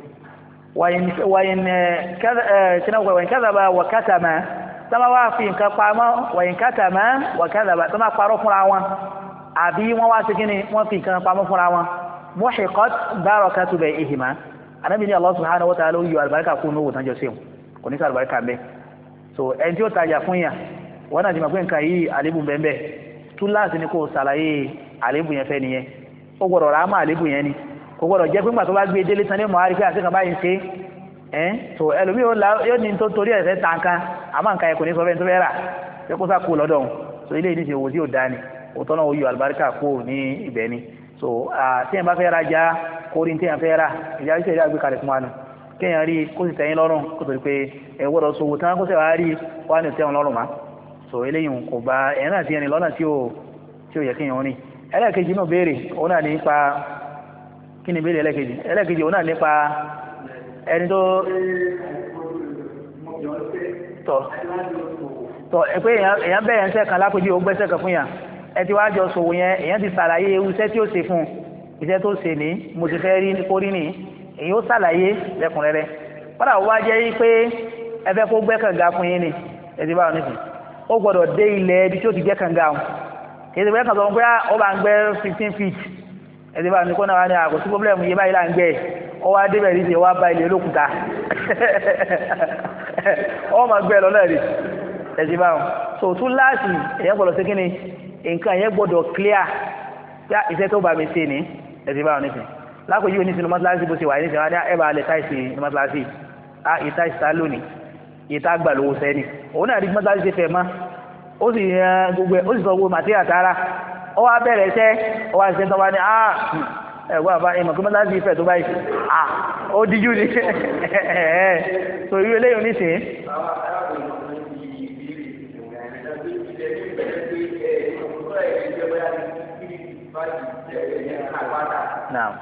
وإن كذب وكتم tọ́mọ́ wá fi nǹkan pamọ́ wọ̀nyí kátàmá wọ̀kádàbà tọ́mọ́ parọ́ fúnra wọn àbí wọ́n wá sí kíni wọ́n fi nǹkan pamọ́ fúnra wọn muhiqat barakatu bay'ihima anábì ní Allah subhanahu wa ta'ala yọ àlùbáríkà kún owó tán jọ sí kò ní sí àlùbáríkà bẹ́ẹ̀ so ẹni tí ó tajà fún yàn wọ́n náà ti mọ̀ pé nǹkan yìí àlébù bẹ́ẹ̀ túláàsì ni kò ṣàlàyé àlébù yẹn fẹ́ nìyẹn ó gbọ́dọ̀ rà á mọ́ àlébù yẹn ni kò gbọ́dọ̀ jẹ́ pé ńgbà tó bá gbé délé tán ní mọ̀ àríkẹ́ àti kan báyìí ṣe so ẹlòmíì yóò ní tó torí ẹ̀fẹ́ ta nǹkan àmọ́ nǹkan yẹn kò ní sọ fẹ́ tó fẹ́ rà ṣé kó sá kú lọ́dọ̀ òun so ilé ìdíje owó tí ò dá ni òótọ́ náà ó yọ àlùbáríkà kú ní ibẹ̀ ni so tí yẹn bá fẹ́ ra já kórìí tí yẹn fẹ́ rà ìjà ìṣẹ̀lẹ̀ àgbé kalẹ̀ fún wa nù kéèyàn rí kó sì tẹ̀yìn lọ́rùn kó tó di pé ẹ̀ gbọ́dọ̀ sowó tán kó sì wá rí wá ní tẹ̀wọ̀n lọ́rùn má so eléyìí kò bá ẹ̀ náà ti yẹn ní lọ́nà tí ò yẹ kéèyàn ní ẹlẹ́ẹ̀kejì náà béèrè òun náà nípa kí ni béèrè ẹlẹ́ẹ̀kejì òun náà nípa ẹni tó tọ̀ ẹ pé èèyàn bẹ̀rẹ̀ ń sẹ́kan lápòjú ó gbẹ́sẹ̀ kan fún yàn ẹ ti wá jọ sòwò yẹn èèyàn ti ṣàlàyé iṣẹ́ tí ó ṣe fún iṣẹ́ tó ṣe ní mo ti fẹ́ rí kórí ní èyí ó ṣàlàyé lẹ́kùnrẹ́rẹ́ padà wá jẹ́ pé ẹ fẹ́ kó gbẹ́ kànga fún yín ni ẹ ti bá wọn nísìn ó gbọ́dọ̀ dé ilẹ̀ ibi tí ó ti gbẹ́ kànga ọ̀hún kì í ṣe gbẹ́ kànga ọ̀hún pé ó bá ń gbẹ́ 15 feet ẹ ti bá wọn ní kó náà wá ní àkóso pọ́blẹ́mù yé báyìí là ń gbẹ́ ó wá débẹ̀ ní ṣe wá bá ilé olókùúta ó máa gbẹ́ lọ náà rí ẹ ti bá wọn so tún láàsì èèyàn gbọ́dọ̀ sí kíni nǹkan yẹn gbọ́dọ̀ clear tí iṣẹ́ tó bá mi ṣe ní ẹ̀sìn báwọn nísìn lápòjú oníṣìí ní mọ́sálásí bó ṣe wà nísìn wọ́n á ẹ̀bà alẹ́ táìsì ní mọ́sálásí ìta ìta lónìí ìta gbà lówó sẹ́ni òun náà rí mọ́sálásí ṣe fẹ́ mọ́ ó sì gbogbo ó sì sọ gbogbo màtíríà tààrà ó wá bẹ̀rẹ̀ iṣẹ́ ó wá ṣiṣẹ́ tó wá ní ẹ̀gbọ́n àbá ìmọ̀ kí mọ́sálásí ìfẹ́ tó báyìí ó díjú ni so irú eléyìí nísìn Naam.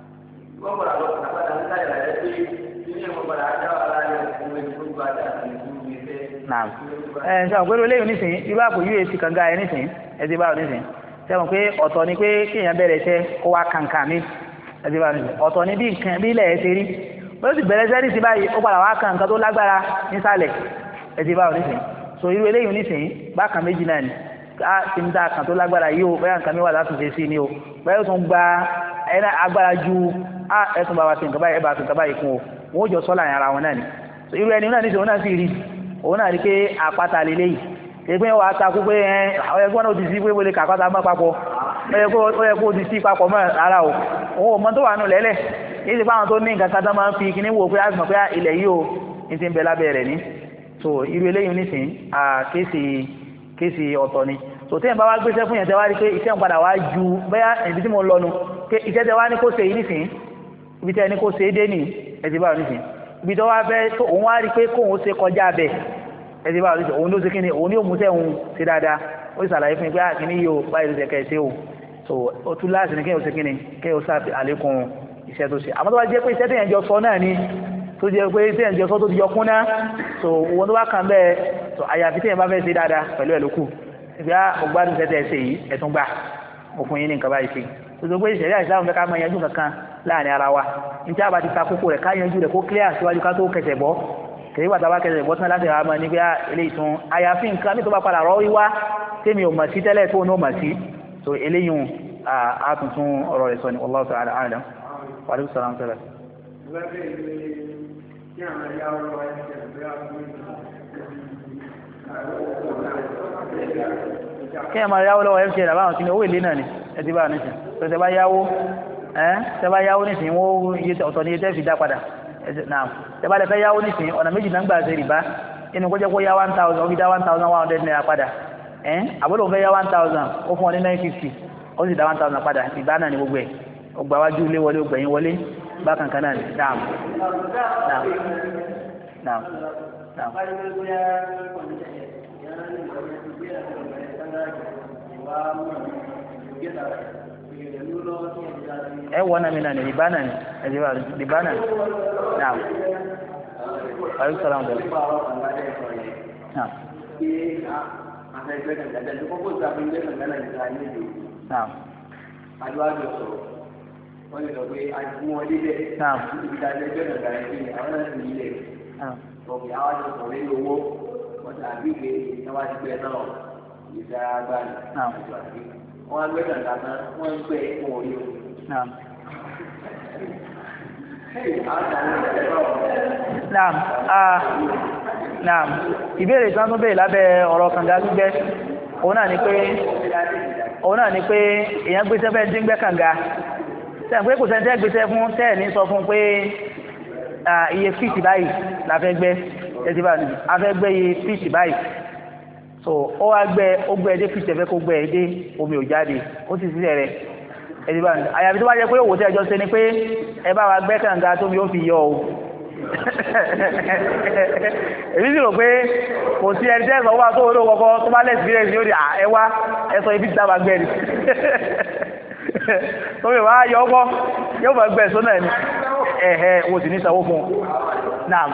Naam. Ṣé àwọn pẹ̀lú eléyìí nísìnyí irú àpò uac kànga ẹ̀ nísìnyí ẹ ti bá ọ nísìnyí ṣé wọn pé ọ̀tọ̀ ni pé kéèyàn bẹ̀rẹ̀ iṣẹ́ kó wá kàǹkà mi ẹ ti bá ọ nísìnyí ọ̀tọ̀ ni bí nǹkan bí ilẹ̀ ẹ ṣe rí bó ti bẹ̀rẹ̀ iṣẹ́ nísìnyí báyìí ó padà wá kàǹkà tó lágbára nísàlẹ̀ ẹ ti bá ọ nísìnyí so irú eléyìí nísìnyí bákan méjì náà ni ti ń dá kan tó lágbára yìí o bẹ́ẹ̀ nǹkan mi wà látúnṣe sí ni o bẹ́ẹ̀ ó tún gba agbára ju ẹ̀sùn bá wa sí nǹkan báyìí ẹ̀bà sí nǹkan báyìí kún o wọ́n jọ sọ́lá yàrá wọn náà ni so irú ẹni náà ní òun náà sì rí òun náà rí pé àpáta lélẹ́yìí ẹgbẹ́ wa takú pé ẹgbẹ́ náà ti sí pé wọlé kàpáta mọ́ papọ̀ ó yẹ kó ti sí papọ̀ mọ́ rárá o òun ò mọ tó wà nù lẹ́lẹ̀ èyí ti báwọn tó ní nǹkan kan tó máa ń fi kíní wò pé á mọ̀ pé ilẹ̀ yìí o ní ti ń bẹ lábẹ́ rẹ̀ ní so irú eléyìí nísìn kéèsì ọ̀tọ̀ ni so téèyàn bá wá gbéṣẹ́ fún yẹn tẹ́ wá rí pé iṣẹ́ ń padà wá ju bẹ́yà ibi tí mo ń lọnu pé iṣẹ́ tẹ́ wá ní kó ṣe yìí nísìn ibi tẹ́ ní kó ṣe é dé nì ẹ̀sìn báwọn nísìn ibi tó wá fẹ́ tó òun wá rí pé kóun ṣe kọjá bẹ̀ ẹ̀sìn báwọn nísìn òun ló ṣe kíni òun ní òun sẹ́hun ṣe dáadáa ó sì ṣàlàyé fún mi pé kíní yìí o báyìí ló ṣe kẹ́ ẹ ṣe o so ó tún láti ní kéèyàn ṣe kíni kéèyàn ṣe àlékún iṣẹ́ tó ṣe àmọ́ tó bá jẹ́ pé iṣẹ́ téèyàn jọ sọ náà ni tó jẹ́ pé téèyàn jọ sọ tó ti jọ kún náà so owó tó bá kàn bẹ́ẹ̀ so àyàfi téèyàn bá fẹ́ ṣe dáadáa pẹ̀lú ẹ̀ lókù ìgbà ògbádùn tẹ́tẹ́ ṣe yìí ẹ̀tún gbà mo fún yín ní nǹkan báyìí ṣe tó pé ìṣẹ̀lẹ̀ àìsàn fẹ́ ká máa yanjú kankan láàrin ara wa ní tí a bá ti ta kókó rẹ̀ ká yanjú rẹ̀ kó clear síwájú ká tó kẹsẹ̀ bọ́ kèyí wà tábà kẹsẹ̀ bọ́ tán láti ra máa ní pé eléyìí tún àyàfi nǹkan tó bá padà rọ́ wíwá tèmi ò mọ̀ sí tẹ́lẹ̀ tó ní ò mọ̀ sí so eléyìí àtúntún ọ̀rọ̀ rẹ̀ sọ ni wallahu ta'ala a'lam wa alaikum salam tẹ́lẹ̀. kí ẹ máa yáwó lọ́wọ́ mtn àbáwọn kí ni owó èlé náà ni ẹ ti bá a nísìn tó tẹ bá yáwó nísìn wọ́n iye ọ̀tọ̀ ní iye tẹ́ fi dá padà náà tẹ bá lè fẹ́ yáwó nísìn ọ̀nà méjì náà gbà ṣe rìbá inú kó jẹ́ kó yá 1000 ó fi dá 1100 naira padà àbúrò fẹ́ yá 1000 ó fún ọ ní 950 ó sì dá 1000 padà rìbá náà ni gbogbo ẹ̀ ọgbà wájú ilé wọlé ọgbẹ̀yìn wọlé bákan kan náà ni naam naam naam. ẹ wọ́n náà mi náà ní rìbá náà ní ẹ̀dìbà rìbá náà náà àyùkú sọ̀rọ̀ àwọn ọ̀dọ́ náà. náà. adúlájọ sọ̀rọ̀ wọ́n lè lọ pé àìkú wọn débẹ̀ ibi tá a lè gbẹ̀rẹ̀ gbà yẹn pé àwọn náà ní ilẹ̀ ọ̀gbìn àwọn àjọ sọ̀rọ̀ nínú owó wọ́n ti àbí pé wọ́n wá ti gbẹ náà ìdá agbáni àjọ àbí wọ́n á gbẹ̀rẹ̀ gbà tán wọ́n ń gbẹ fún orí o. naam ìbéèrè tí wọ́n tún béèrè lábẹ́ ọ̀rọ̀ kànga gbígbẹ́ òun náà ni pé èèyàn gbéṣẹ́ fẹ́ dín gbẹ́ kànga sẹ́yìn pé kò sẹ́ni tẹ́ gbéṣẹ́ fún tẹ́ẹ̀ ní sọ fún pé iye fíìtì báyìí la fẹ́ gbẹ́ ẹtì báyìí a fẹ́ gbẹ́ iye fíìtì báyìí so ó wá gbẹ́ ẹdẹ fíìtì ẹ̀fẹ́ kó gbẹ́ ẹdẹ omi ò jáde ó sì sílẹ̀ rẹ̀ ẹtì báyìí àyàfi tó bá jẹ́ pé òwò tẹ́ ẹjọ́ ṣe ni pé ẹ bá wa gbẹ́ kànga tómi ó fi yọ o èmi sì rò pé kò sí ẹni tẹ́ ẹ̀sọ́ wà tó olóò kọ́kọ́ tó bá lẹ́sì bílẹ̀ sí ó di ẹwà ẹsọ ibi tí dábàá gbẹ́ni tó bí wàá yọ ọkọ́ yóò bá gbẹ̀ sọ́nà ẹni wo sì ní sanwó fún un naam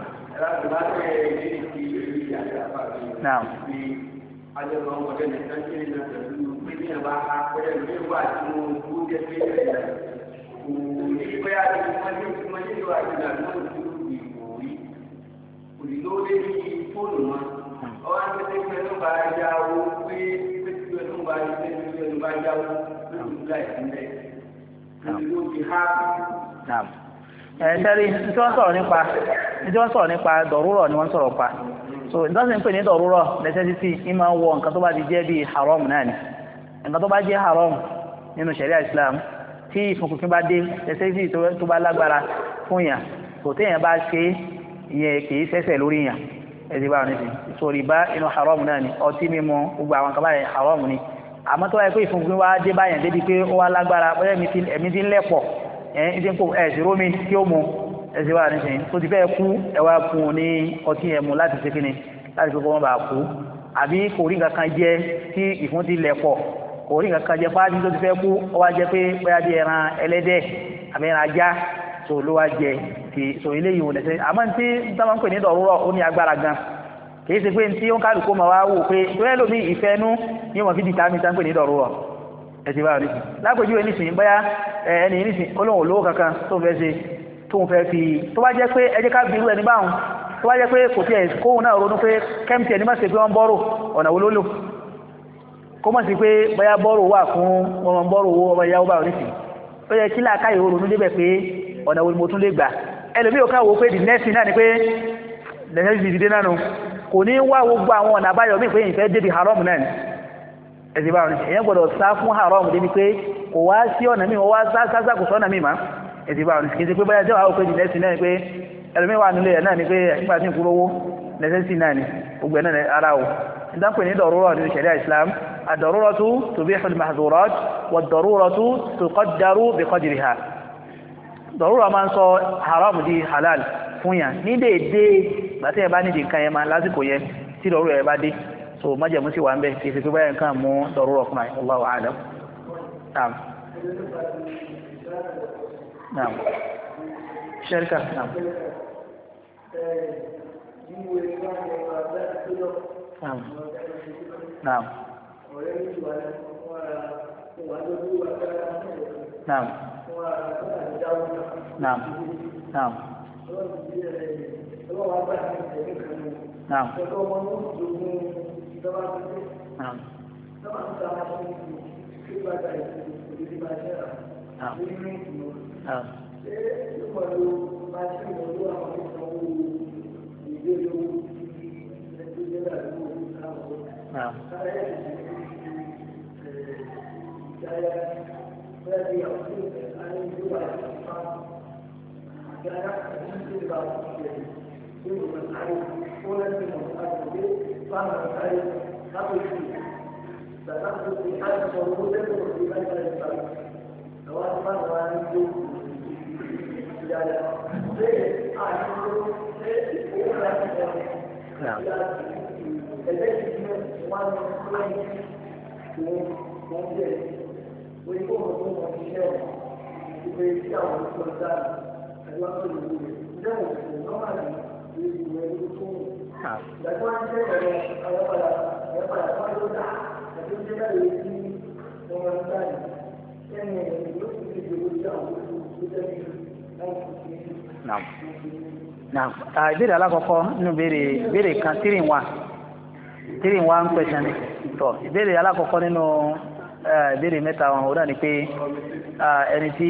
naam olùlóde ní fóònù wọn ọwọ́ àgbẹ̀tẹ̀ pẹ̀lú bá yá owó pé pẹ̀lú bá yá pẹ̀lú bá yá owó pẹ̀lú bá yá ìpínlẹ̀ olùlóde ha. ẹ̀ẹ́dẹ́rì tí wọ́n sọ̀rọ̀ nípa dọ̀rúrọ̀ ni wọ́n sọ̀rọ̀ pa so ìdánwò ń pè ní dọ̀rúrọ̀ necessity ní máa ń wọ nǹkan tó bá ti jẹ́ bíi haram náà ni nǹkan tó bá jẹ́ haram nínú sharia Islam tí ìfúnkùnkùn bá dé necessity tó bá lágbára fún yàn kò téèyàn bá ṣe ìyẹn kìí ṣẹ̀ṣẹ̀ lórí yàn ẹ̀sìn báwọn ní sí so rìbá inú haram náà ni ọtí mímu gbogbo àwọn kan báyìí haram ni àmọ́ tó wáyé pé ìfúnkùnkùn wá dé báyàn débi pé ó wá lágbára bóyá ẹ̀mí ti ń lẹ̀pọ̀ ẹ̀sìn kò ẹ̀sìn rómi tí ó mu ẹ̀sìn báwọn ní sí tó ti fẹ́ kú ẹ̀wà fún un ní ọtí ẹ̀mú láti ṣe kíni láti fi kó wọn bá kú àbí kò rí nǹkan kan jẹ tí ìfún ti lẹ̀pọ̀ kò rí nǹkan kan jẹ fáájú tó ti fẹ́ kú ó wá jẹ pé bóyá bí ẹran ẹlẹ́dẹ̀ àbí ẹran ajá so ló wá jẹ ti so eléyìí wò lẹsẹ àmọ́ tí táwọn ń pè ní dọ̀rúrọ̀ ó ní agbára gan kìí ṣe pé tí ó ń kálukú máa wá wò pé tó yẹ lómi ìfẹ́ nú ní wọn fi di tàmí tá ń pè ní dọ̀rúrọ̀ ẹ̀sìn báyọ̀ nísìn lápèjúwe nísìn bóyá ẹni nísìn olóhùn olówó kankan tó fẹ́ ṣe tó ń fẹ́ fi tó bá jẹ́ pé ẹ jẹ́ ká bí irú ẹni báwọn tó bá jẹ́ pé kò tiẹ̀ kóhun náà ronú pé kẹ́mìtì ẹni má ṣe pé wọ́n bọ́rò ọ̀nà wo ló lò kó mọ̀ sí pé bóyá bọ́rò wà fún wọn bọ́rò owó ọmọ ìyáwó báwọn nísìn ó yẹ kí láàkáyè ronú débẹ̀ pé ọ̀nà wo ni mo tún lè gbà ẹlòmí ò káwò pé the next thing náà ni pé necessity ti dé náà nù kò ní wá gbogbo àwọn ọ̀nà àbáyọ mí pé ìfẹ́ débi haram náà ni ẹ̀sìn bá wọn èèyàn gbọ́dọ̀ sá fún haram débi pé kò wá sí ọ̀nà míì wọ́n wá sá kò sọ́nà míì má ẹ̀sìn bá wọn kì í ṣe pé báyà jẹ́ àwọn òpin ìdẹ́sìn náà ni pé ẹlòmíì wà nílé ẹ̀ náà ni pé nígbà tí ń kúrò owó necessity náà ni gbogbo ẹ̀ náà ara o ìdánpè ní dọ̀rúrọ̀ nínú ṣẹ̀ríà Islam ad-daruratu tubihu al-mahdhurat wad-daruratu tuqaddaru biqadriha dọ̀rúrọ̀ máa ń sọ haram di halal fún yàn ní déédé gbàtí ẹ bá nídi nǹkan yẹn máa lásìkò yẹn tí dọ̀rúrọ̀ ẹ bá dé so májẹ̀mú sí wà ń bẹ̀ kì í fi pé nǹkan mú dọ̀rúrọ̀ fún àyè Allahu a'lam. Naam. Sharika. Naam. Naam. Naam. Naam. Naam. Naam. Naam. Naam. Naam. Naam. Ìbéèrè alákọ̀ọ́kọ́ nínú béèrè kan 3-in-1 question tọ̀ ìbéèrè alákọ̀ọ́kọ́ nínú ìbéèrè mẹ́ta wọn ó dà ní pé ẹni tí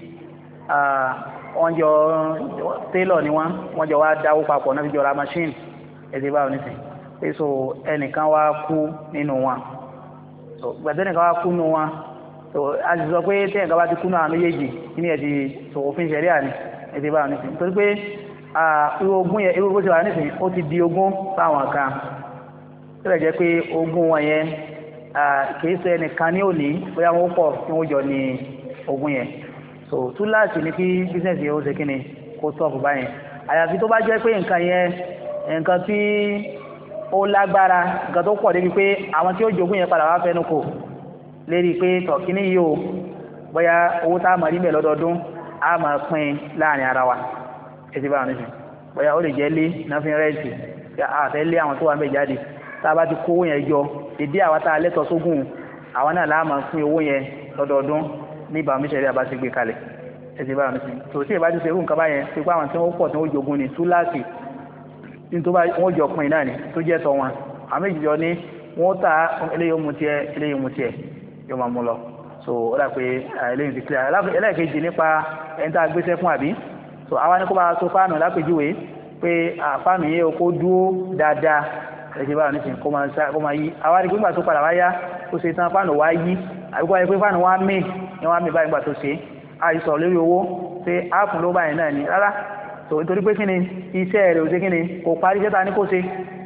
wọ́n jọ tailor ni wọ́n jọ wá dáwó papọ̀ náà fi jọ ra machine ẹ̀sìn báwọn nísìn pé so ẹnìkan wá kú nínú wọn so gbàtẹ́ ẹnìkan wá kú nínú wọn so a sì sọ pé tẹ́yìnkan bá ti kú náà méjèèjì kí ni ẹ̀ ti so òfin ṣẹ̀ríà ni ẹ̀sìn báwọn nísìn torí pé irú ogún yẹn irú bó ṣe wà nísìn ó ti di ogún fáwọn kan tó lè jẹ́ pé ogún wọn yẹn kìí ṣe ẹnìkan ní òní bóyá wọn pọ̀ tí wọ́n jọ ní ogún yẹn so túláàsì ní kí bísíǹsì yẹn ó ṣe kíni kó tọ́ọ̀fù báyẹn àyàfi tó bá jẹ́ pé nǹkan yẹn nǹkan tí ó lágbára nǹkan tó pọ̀ débi pé àwọn tí ó jogún yẹn padà wá fẹnu kò lérí pé tọ̀kíní yìí ó bóyá owó tá a máa rí bẹ̀ lọ́dọọdún a máa pín láàrin ara wa ètí báwọn nísìn bóyá ó lè jẹ́ lé náfin rẹ́ǹtì àfẹ́ lé àwọn tó wà ń bẹ̀ jáde tá a bá ti kó owó yẹn jọ ìdí àwa tá a lẹ́tọ̀ sógún àwọn náà láàmà fún owó yẹn lọ́dọọdún ní ìbámu ìṣẹ̀rí àbá ti gbé kalẹ̀ ètí báwọn nísìn tó tí ìbá ti ṣerú nǹkan báyẹn pé pé àwọn tí wọ́n pọ̀ tí wọ́n jogún ni túláàsì ní tó bá wọ́n jọ pin náà ni tó jẹ́ tọ́ wọn àwọn méjì jọ ní wọ́n ta eléyìí mu tiẹ̀ yóò máa mú lọ so ó dà pé eléyìí ti clear ẹlẹ́ẹ̀kejì nípa ẹni tá a gbéṣẹ́ fún àbí so àwa ní kó bá so fáànù lápèjúwe pé fáànù yẹn o kó dúró dáadáa ẹ̀jẹ̀ báwọn nísìn kó máa yí àwa rí gbígbà tó padà wá yá ó ṣe tán fáànù wá yí àbíkó wáyé pé fáànù wá mí ni wọ́n á mí báyìí gbà tó ṣe àìsàn lórí owó pé áàfùn ló báyìí náà ni rárá so nítorí pé kíni iṣẹ́ rẹ̀ ò ṣe kíni kò parí iṣẹ́ ta ní kó ṣe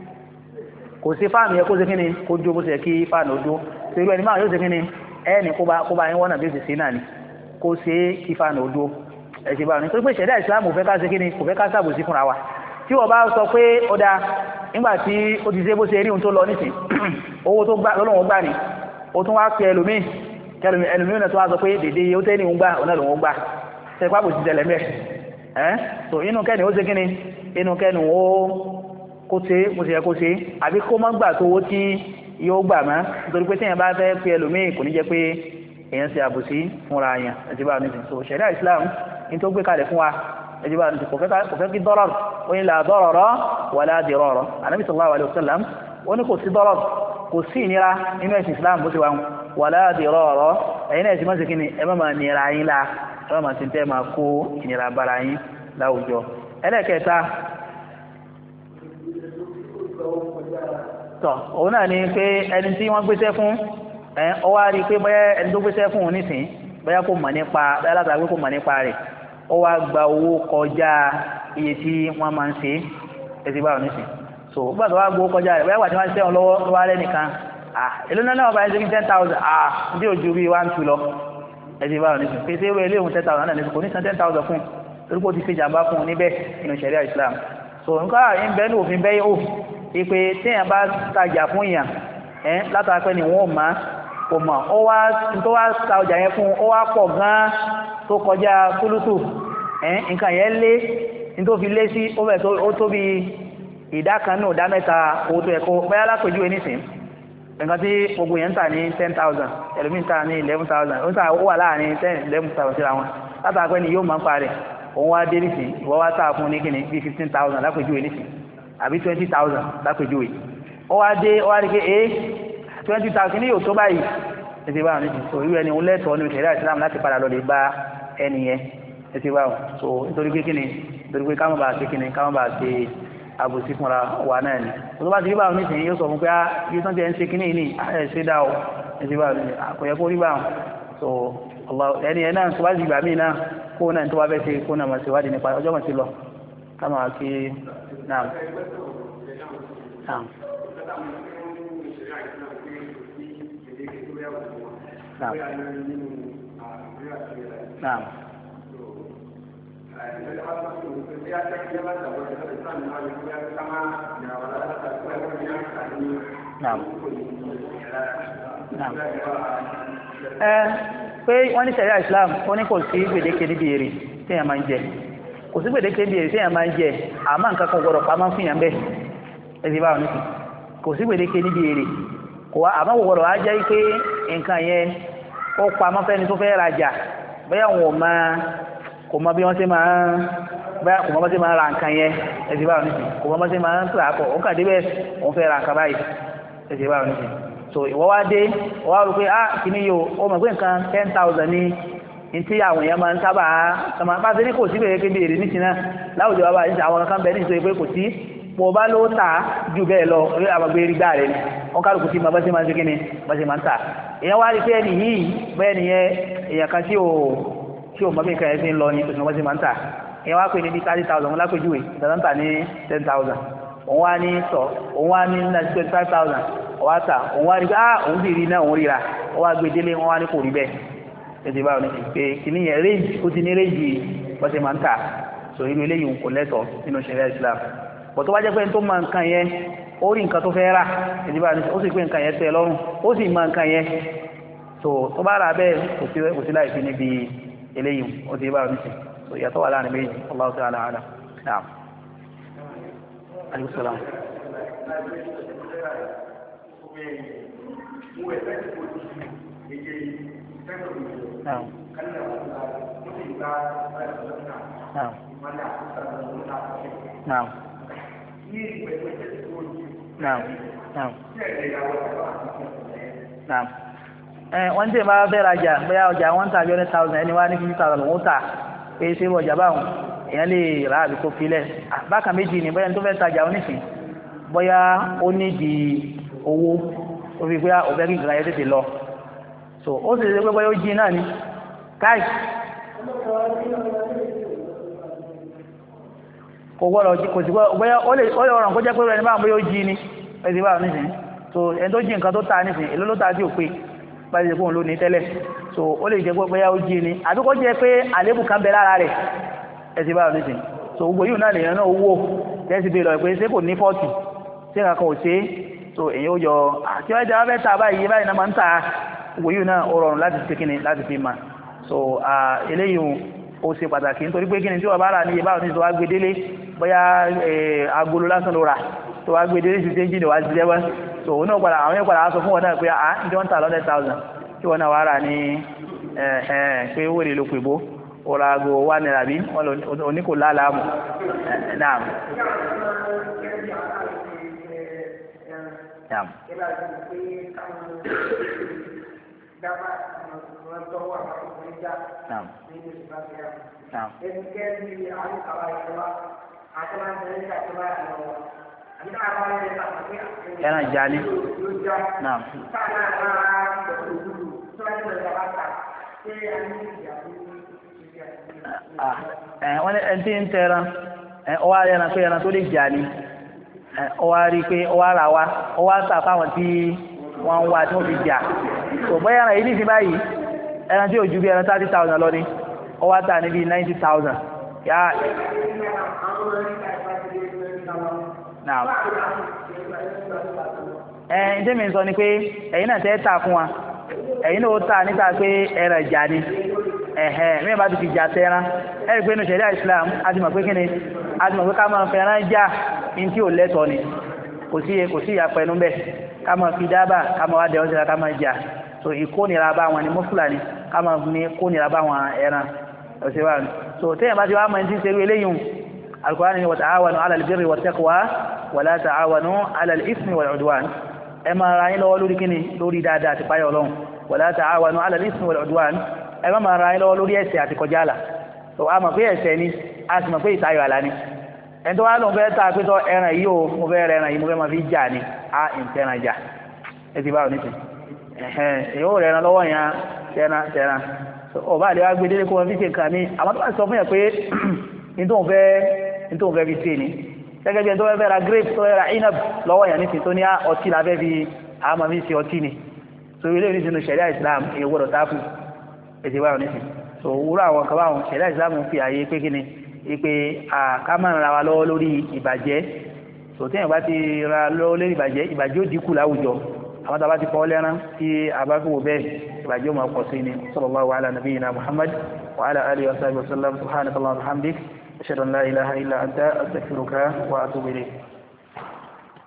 kò sí fáànù yẹ kó ṣe kíni kó dúró bó ṣe kí fáànù dúró so irú ẹni máa yóò ṣe kíni ẹni kó bá yín wọ́nà bí ó ṣe ṣe náà ni kó ṣe kí fáànù dúró ẹ̀sìn báwọn nítorí pé ṣẹ̀dá ìsìlámù fẹ́ ká ṣe kíni kò fẹ́ ká ṣàbòsí fúnra wa tí wọ́n bá sọ pé ó dáa nígbà tí ó ti ṣe bó ṣe rí ohun tó lọ nísìn owó tó gbà lọ́lọ́wọ́ gbà ní ó tún wá pẹ ẹlòmíì náà tó wá sọ pé dèdè ó tẹ́ ní òun gbà ọ̀nà lòun gbà ṣe pápò ti tẹ̀lẹ̀ mẹ́ so inú kẹ́ni ó ṣe kíni inú kẹ́ni ó kó ṣe bó ṣe yẹ kó ṣe àbí kó má gbà tó owó tí yóò gbà mọ́ nítorí pé téèyàn bá fẹ́ pẹ ẹlòmíì kò ní jẹ́ pé èèyàn ṣe àbòsí fúnra yẹn ẹ̀sìn bá nísìn so ṣẹ̀dá Islam ní tó gbé kalẹ̀ fún wa ẹ̀sìn bá nísìn kò fẹ́ kí dọ́rọ̀ ó ní la darara wala dirara Ànábì sallallahu alaihi wasallam ó ní kò sí dọ́rọ̀ kò sí ìnira nínú ẹ̀sìn Islam bó ti wà wala dirara ẹ̀yin náà ẹ̀sìn máa ṣe kí ni ẹ má máa nira yín la ẹ má máa ti tẹ́ máa kó ìnira bára yín láwùjọ ẹlẹ́kẹta tọ̀ òun náà ni pé ẹni tí wọ́n gbéṣẹ́ fún ọ wá rí i pé bóyá ẹni tó gbéṣẹ́ fún òun nísìn bóyá kò mọ̀ nípa bóyá látàgbé kò mọ̀ nípa rẹ̀ ó wá gba owó kọjá iye tí wọ́n máa ń ṣe ẹ̀sìn báwọn nísìn so gbà tó wá gbowó kọjá rẹ̀ bóyá wà tí wọ́n ṣẹ́ wọn lọ́wọ́ ló wá lẹ́nìkan èló náà wọ́n bá ṣe 10,000 bí ojú bí 1-2 lọ ẹ̀sìn báwọn nísìn pé ṣé wọ́n ilé ìhun 10,000 náà nísìn kò ní san 10,000 fún torí pé ó ti fi jàmbá fún un níbẹ̀ nínú ṣẹ̀ríà Islam so nǹkan àyìn bẹ́ẹ̀ ní òfin bẹ́ẹ̀ ó ìpè téèyàn bá tajà fún yàn látara pé ni wọ́n máa kò mọ̀ ó wá tó wá ta ọjà yẹn fún ó wá pọ̀ gan-an tó kọjá fúlùtù nǹkan yẹn lé ní tó fi lé sí ó tó bí ìdá kan náà ìdá mẹ́ta owó tó yẹ kó bẹ́ẹ̀ lápèjúwe nísìn nǹkan tí gbogbo yẹn ń tà ní 10,000 ẹlòmíì ń tà ní 11,000 ó ń tà ó wà láàrin 10-11,000 síra wọn látara pé ni yóò máa ń pa rẹ̀ òun wá dé nísìn ìwọ wá tà fún ní kíni bí 15,000 lápèjúwe nísìn àbí 20,000 lápèjúwe ó wá dé ó wá rí pé 20,000 ní yóò tó báyìí ẹ̀sìn báwọn nísìn so irú ẹni òun lẹ́tọ̀ọ́ ní ìṣẹ̀lẹ̀ Islam láti padà lọ lè bá ẹni yẹn ẹ̀sìn báwọn so nítorí pé kíni nítorí pé káwọn bá ṣe kíni káwọn bá ṣe àbòsí fúnra wà náà ni tó bá ti rí báwọn nísìn yóò sọ fún pé bí tán ti ẹ̀ ń ṣe kíní ní ṣe dá o ẹ̀sìn báwọn nísìn kò yẹ kó rí báwọn so ẹni ẹ̀ náà tó bá ti gbà míì náà kó náà tó bá fẹ́ ṣe kó náà mọ̀ sí ìwádìí nípa ọjọ́ mọ̀ sí lọ káwọn àti náà Naam. Naam. Naam. Naam. Pé wọ́n ní ṣẹ̀ríà Islam ó ní kò sí gbèdéke níbi èrè tí èèyàn máa ń jẹ kò sí gbèdéke níbi èrè tí èèyàn máa ń jẹ àmọ́ nǹkan kan gbọ́dọ̀ pamọ́ fún yàn bẹ́ẹ̀ ẹ̀sìn báwọn nìkan kò sí gbèdéke níbi èrè kò wá àmọ́ kò gbọ́dọ̀ wá jẹ́ pé nǹkan yẹn ó pamọ́ fẹ́ni tó fẹ́ rajà bóyá wọn kò mọ bí wọ́n ṣe máa bóyá kò mọ bá ṣe máa ra nǹkan yẹn ẹ̀sìn báwọn nìkan kò mọ bá ṣe máa ń tà pọ̀ ó kàn débẹ̀ òun fẹ́ ra nǹkan báyìí ẹ̀sìn báwọn nìkan so ìwọ wá dé wọ́n wá rò pé kìíní yóò ó mọ̀ pé nǹkan 10,000 ní tí àwọn èèyàn máa ń sábà kàmá pàṣẹ ní kò sí bẹ̀rẹ̀ kébé èrè níṣìí náà láwùjọ wa báyìí àwọn kan bẹ̀rẹ̀ nítorí pé kò sí bó bá ló tà jù bẹ́ẹ̀ lọ orí àgbàgbé rí gbà rẹ̀ ni wọ́n kálukú sí ma bá ṣe máa ń ṣe kíni bá ṣe máa ń tà èèyàn wá rí pé ẹni yìí bẹ́ẹ̀ nìyẹn èèyàn kan tí ò mọ bí nǹkan yẹn ti ń lọ ní oṣù bá ṣe máa ń tà èèyàn wá pè ní bí 30,000 wọn lápèjúwe ìtàn tà ní 10,000 òun wá ní 25,000 ọwá tà òun wá rí pé òun sì rí náà òun ríra ó wá gbé délé wọn wá ní kò rí bẹ́ẹ̀ ẹ̀sìn báwọn ní pé kìíní yẹn réjì ó ti ní réjì bá ṣe máa ń tà so irú eléyìí kò lẹ́tọ̀ọ́ nínú ṣẹ̀ríà Islam bọ̀ tó bá jẹ́ pé tó máa nǹkan yẹn ó rí nǹkan tó fẹ́ rà ìdíbà ní ó sì pé nǹkan yẹn tẹ́ lọ́rùn ó sì máa nǹkan yẹn tó bá rà bẹ́ẹ̀ kò sí láì fi níbi eléyìí ó ti bá rí sí so ìyàtọ̀ wà láàrin méjì Allahu ta'ala a'lam naam alayhi salam naam naam naam Naam. Naam. Naam. Wọ́n tí ma fẹ́ rajà bóyá ọjà wọ́n tà 100,000 ẹni wá ní 50,000 lòun tà pé ṣe ọjà báwọn èèyàn lè rà àbí kó filẹ̀ bákan méjì ni bóyá tó fẹ́ tajà oníṣìn bóyá ó nídìí owó ó fi pé òfẹ́ kí nǹkan yẹn tètè lọ so ó sì ṣe pé bóyá ó jí náà ni káì kò gbọ́dọ̀ kò sí bóyá ó lè rọrùn kó jẹ́ pé ẹni báwọn bóyá ó jí ni ẹ̀sì báwọn nísìn so ẹni tó jí nǹkan tó ta nísìn èló ló ta sí òpin báyìí ṣe fóun ló ní tẹ́lẹ̀ so ó lè jẹ́ pé bóyá ó jí ni àbí kó jẹ́ pé àlébù kan bẹ lára rẹ̀ ẹ̀sì báwọn nísìn so gbogbo yìí náà lèèyàn náà owó tẹ́sí bẹ́ẹ̀ lọ pé ṣé kò ní fọ́ọ̀tì ṣé nǹkan kan ò ṣe so èyí ó yọ àti wáyé dáwọ́ fẹ́ ta báyìí náà máa ń ta gbogbo yìí náà ó rọrùn láti ṣe kíni láti fi mà so eléyìí ó ṣe pàtàkì nítorí pé kíni tí wọ́n bá rà ní ìbáwọn ní tó wá gbé délé bóyá agolo lásán ló rà tó wá gbé délé sí tẹ́jì ní wá sí jẹ́wọ́ so òun náà padà àwọn yẹn padà sọ fún wọn náà pé ní wọ́n tà 100,000 tí wọ́n náà wá rà ní pé owó lè lo pè bó ọ̀rọ̀ aago wà ní àbí wọ́n lò ní kò láàlámù náà. Naam. Naam. Naam. ẹran ìjà ni náà. wọ́n ní ẹni tí ń tẹran ọwọ́ ẹran pé ẹran tó lè jà ni ọwọ́ rí pé ọwọ́ ara wa ọwọ́ àtà fáwọn tí wọ́n ń wá tí wọ́n fi jà tó bọ́ ẹran yìí ní ti báyìí ẹran tí ò ju bí ẹran 30,000 lọ ní ọwọ́ àtà níbi 90,000 yá náà ǹjẹ́ mi sọ ni pé ẹ̀yin náà tẹ́ tà fún wa ẹ̀yin náà ó tà níta pé ẹran ìjà ni mẹ́rin bá ti fi jà tẹ́ran ẹ̀rí pé inú ṣẹ̀ríà Islam a ti mọ̀ pé kí ni a ti mọ̀ pé ká máa fẹ́ràn jà ní tí ò lẹ́tọ̀ọ́ ni kò sí ìyàpẹ̀nu bẹ́ẹ̀ ká máa fi dábà ká máa wá dẹ̀ ọ́sẹ̀ ká máa jà so ìkónira bá wọn ni mọ́fúlà ni ká máa ní kónira bá wọn ẹran ọ̀sẹ̀ wa so téèyàn bá ti wá mọ̀ ní ti ṣerú eléyìí Al-Qur'an ni wa ta'awanu 'ala al-birri wat-taqwa wa la ta'awanu 'ala al-ithmi wal-'udwan ẹ máa ra yín lọ́wọ́ lórí kíni lórí dáadáa àti páyọ̀ Ọlọ́run wa la ta'awanu 'ala al-ithmi wal-'udwan ẹ máa ra yín lọ́wọ́ lórí ẹ̀ṣẹ̀ àti kọjá àlà so a mọ̀ pé ẹ̀ṣẹ̀ ni a sì mọ̀ pé ìtayọ̀ àlà ni ẹni tó wá lóun fẹ́ ta pé tọ́ ẹran yìí o mo fẹ́ rẹ ẹran yìí mo fẹ́ máa fi jà ni a ìtẹ̀ràn jà ẹ ti báwọn nísìn èyí ó rẹ ẹran lọ́wọ́ yẹn tẹ̀ràn ọba àlè wa gbé délé kó wọn fi ṣe nǹkan mi àmọ́ tó bá sọ fún yẹn pé ní tóun fẹ́ fi ṣe ni gẹ́gẹ́ bí ẹni tó fẹ́ ra grape tó fẹ́ ra inab lọ́wọ́ yẹn nísìn tó ní ọtí la fẹ́ fi àmọ́ fi ṣe ọtí ni so ilé ìrísí ṣẹ̀ríà Islam èyí gbọ́dọ̀ tá fún ẹ ti báwọn nísìn so wúrọ̀ àwọn kan báwọn ṣẹ̀ríà Islam fi àyè pé kí ni ipe àkámà ra wa lọ́wọ́ lórí ìbàjẹ́ so téèyàn bá ti ra lọ́wọ́ lórí ìbàjẹ́ ó dínkù láwùjọ àwọn tàbá ti fọ́ lẹ́rán tí a bá fi wò bẹ́ẹ̀ ìbàjẹ́ ó máa pọ̀ sí ni sallallahu ala nabiyyina Muhammad wa ala alihi wa sahbihi wa sallam subhanaka Allahumma wa bihamdik ashhadu an la ilaha illa anta astaghfiruka wa atubu ilayk